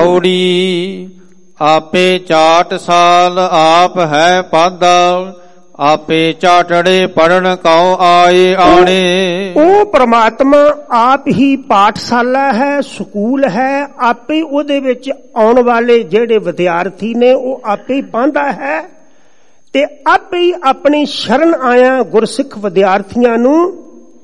ਪੌੜੀ। ਆਪੇ ਚਾਟ ਸਾਲ ਆਪ ਹੈ ਪਾਦਾ, ਆਪੇ ਚਾਟੜੇ ਪੜਨ ਕਉ ਆਏ ਆਣੇ। ਉਹ ਪ੍ਰਮਾਤਮਾ ਆਪ ਹੀ ਪਾਠਸ਼ਾਲਾ ਹੈ, ਸਕੂਲ ਹੈ, ਆਪੇ ਉਹਦੇ ਵਿੱਚ ਆਉਣ ਵਾਲੇ ਜਿਹੜੇ ਵਿਦਿਆਰਥੀ ਨੇ ਉਹ ਆਪੇ ਹੀ ਪਾਉਂਦਾ ਹੈ ਤੇ ਆਪੇ ਹੀ ਆਪਣੀ ਸ਼ਰਨ ਆਇਆ ਗੁਰਸਿੱਖ ਵਿਦਿਆਰਥੀਆਂ ਨੂੰ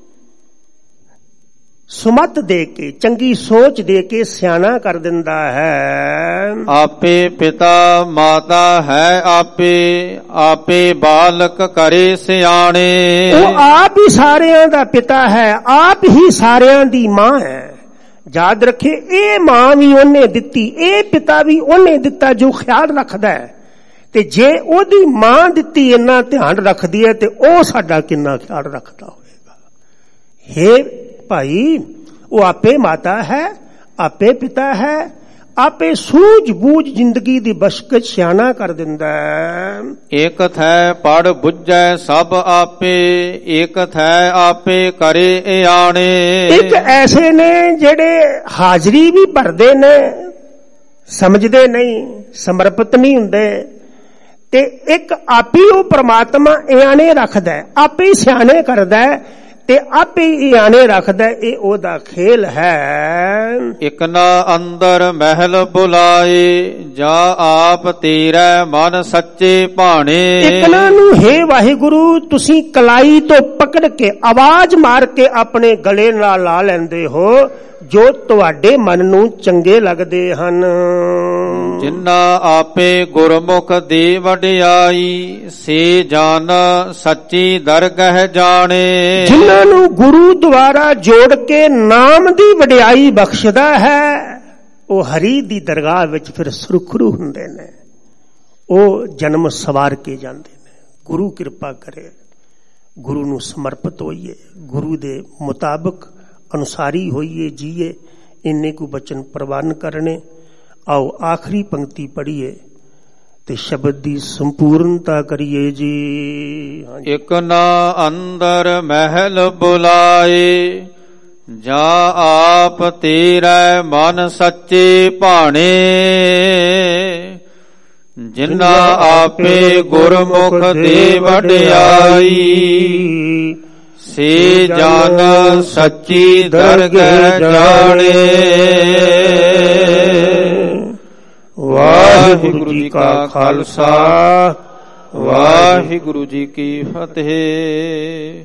ਸੁਮਤ ਦੇ ਕੇ, ਚੰਗੀ ਸੋਚ ਦੇ ਕੇ ਸਿਆਣਾ ਕਰ ਦਿੰਦਾ ਹੈ। ਆਪੇ ਪਿਤਾ ਮਾਤਾ ਹੈ ਆਪੇ, ਆਪੇ ਬਾਲਕ ਕਰੇ ਸਿਆਣੇ। ਉਹ ਆਪ ਹੀ ਸਾਰਿਆਂ ਦਾ ਪਿਤਾ ਹੈ, ਆਪ ਹੀ ਸਾਰਿਆਂ ਦੀ ਮਾਂ ਹੈ। ਯਾਦ ਰੱਖੇ, ਇਹ ਮਾਂ ਵੀ ਉਹਨੇ ਦਿੱਤੀ, ਇਹ ਪਿਤਾ ਵੀ ਉਹਨੇ ਦਿੱਤਾ ਜੋ ਖਿਆਲ ਰੱਖਦਾ ਹੈ। ਤੇ ਜੇ ਉਹਦੀ ਮਾਂ ਦਿੱਤੀ ਇੰਨਾ ਧਿਆਨ ਰੱਖਦੀ ਹੈ ਤੇ ਉਹ ਸਾਡਾ ਕਿੰਨਾ ਖਿਆਲ ਰੱਖਦਾ ਹੋਵੇਗਾ। ਹੇ ਭਾਈ, ਉਹ ਆਪੇ ਮਾਤਾ ਹੈ, ਆਪੇ ਪਿਤਾ ਹੈ, ਆਪੇ ਸੂਝ ਬੂਝ ਜ਼ਿੰਦਗੀ ਦੀ ਬਸ਼ਕਤ ਸਿਆਣਾ ਕਰ ਦਿੰਦਾ ਹੈ। ਏਕ ਥੈ ਪੜ ਬੁੱਝੈ ਸਭ ਆਪੇ, ਏਕ ਥੈ ਆਪੇ ਕਰੇ ਆਣੇ। ਇੱਕ ਐਸੇ ਨੇ ਜਿਹੜੇ ਹਾਜ਼ਰੀ ਵੀ ਭਰਦੇ ਨੇ, ਸਮਝਦੇ ਨਹੀਂ, ਸਮਰਪਿਤ ਨਹੀਂ ਹੁੰਦੇ, ਤੇ ਇੱਕ ਆਪੇ ਉਹ ਪ੍ਰਮਾਤਮਾ ਇਆਣੇ ਰੱਖਦਾ, ਆਪੇ ਸਿਆਣੇ ਕਰਦਾ ਤੇ ਆਪੇ ਇਆਣੇ ਰੱਖਦਾ। ਇਹ ਉਹਦਾ ਖੇਲ ਹੈ। ਇਕ ਨਾ ਅੰਦਰ ਮਹਿਲ ਬੁਲਾਏ, ਜਾ ਆਪ ਤੇਰਾ ਮਨ ਸੱਚੇ ਭਾਣੇ। ਇਕਨਾਂ ਨੂੰ ਹੇ ਵਾਹਿਗੁਰੂ ਤੁਸੀਂ ਕਲਾਈ ਤੋਂ ਪਕੜ ਕੇ ਆਵਾਜ਼ ਮਾਰ ਕੇ ਆਪਣੇ ਗਲੇ ਨਾਲ ਲਾ ਲੈਂਦੇ ਹੋ ਜੋ ਤੁਹਾਡੇ ਮਨ ਨੂੰ ਚੰਗੇ ਲੱਗਦੇ ਹਨ। ਜਿਨ੍ਹਾਂ ਆਪੇ ਗੁਰਮੁਖ ਦੇ ਵਡਿਆਈ, ਸੇ ਜਾਨ ਸੱਚੀ ਦਰਗਹ ਜਾਣੇ। ਜਿਨ੍ਹਾਂ ਨੂੰ ਗੁਰੂ ਦੁਆਰਾ ਜੋੜ ਕੇ ਨਾਮ ਦੀ ਵਡਿਆਈ ਬਖਸ਼ਦਾ ਹੈ, ਉਹ ਹਰੀ ਦੀ ਦਰਗਾਹ ਵਿੱਚ ਫਿਰ ਸੁਰਖਰੂ ਹੁੰਦੇ ਨੇ, ਉਹ ਜਨਮ ਸਵਾਰ ਕੇ ਜਾਂਦੇ ਨੇ। ਗੁਰੂ ਕਿਰਪਾ ਕਰੇ, ਗੁਰੂ ਨੂੰ ਸਮਰਪਿਤ ਹੋਈਏ, ਗੁਰੂ ਦੇ ਮੁਤਾਬਕ ਅਨੁਸਾਰੀ ਹੋਈਏ, ਜੀਏ। ਇੰਨੇ ਕੁ ਬਚਨ ਪ੍ਰਵਾਨ ਕਰਨੇ। ਆਓ ਆਖਰੀ ਪੰਕਤੀ ਪੜ੍ਹੀਏ ਤੇ ਸ਼ਬਦ ਦੀ ਸੰਪੂਰਨਤਾ ਕਰੀਏ ਜੀ। ਇਕ ਨਾ ਅੰਦਰ ਮਹਿਲ ਬੁਲਾਏ, ਜਾ ਆਪ ਤੇਰਾ ਮਨ ਸੱਚੇ ਭਾਣੇ। ਜਿਨ੍ਹਾਂ ਆਪੇ ਗੁਰਮੁਖ ਦੇ ਵਡਿਆਈ, ਸੇ ਜਾਨ ਸੱਚੀ ਦਰਗਹ ਜਾਣੇ। ਵਾਹਿਗੁਰੂ ਜੀ ਕਾ ਖਾਲਸਾ, ਵਾਹਿਗੁਰੂ ਜੀ ਕੀ ਫਤਿਹ।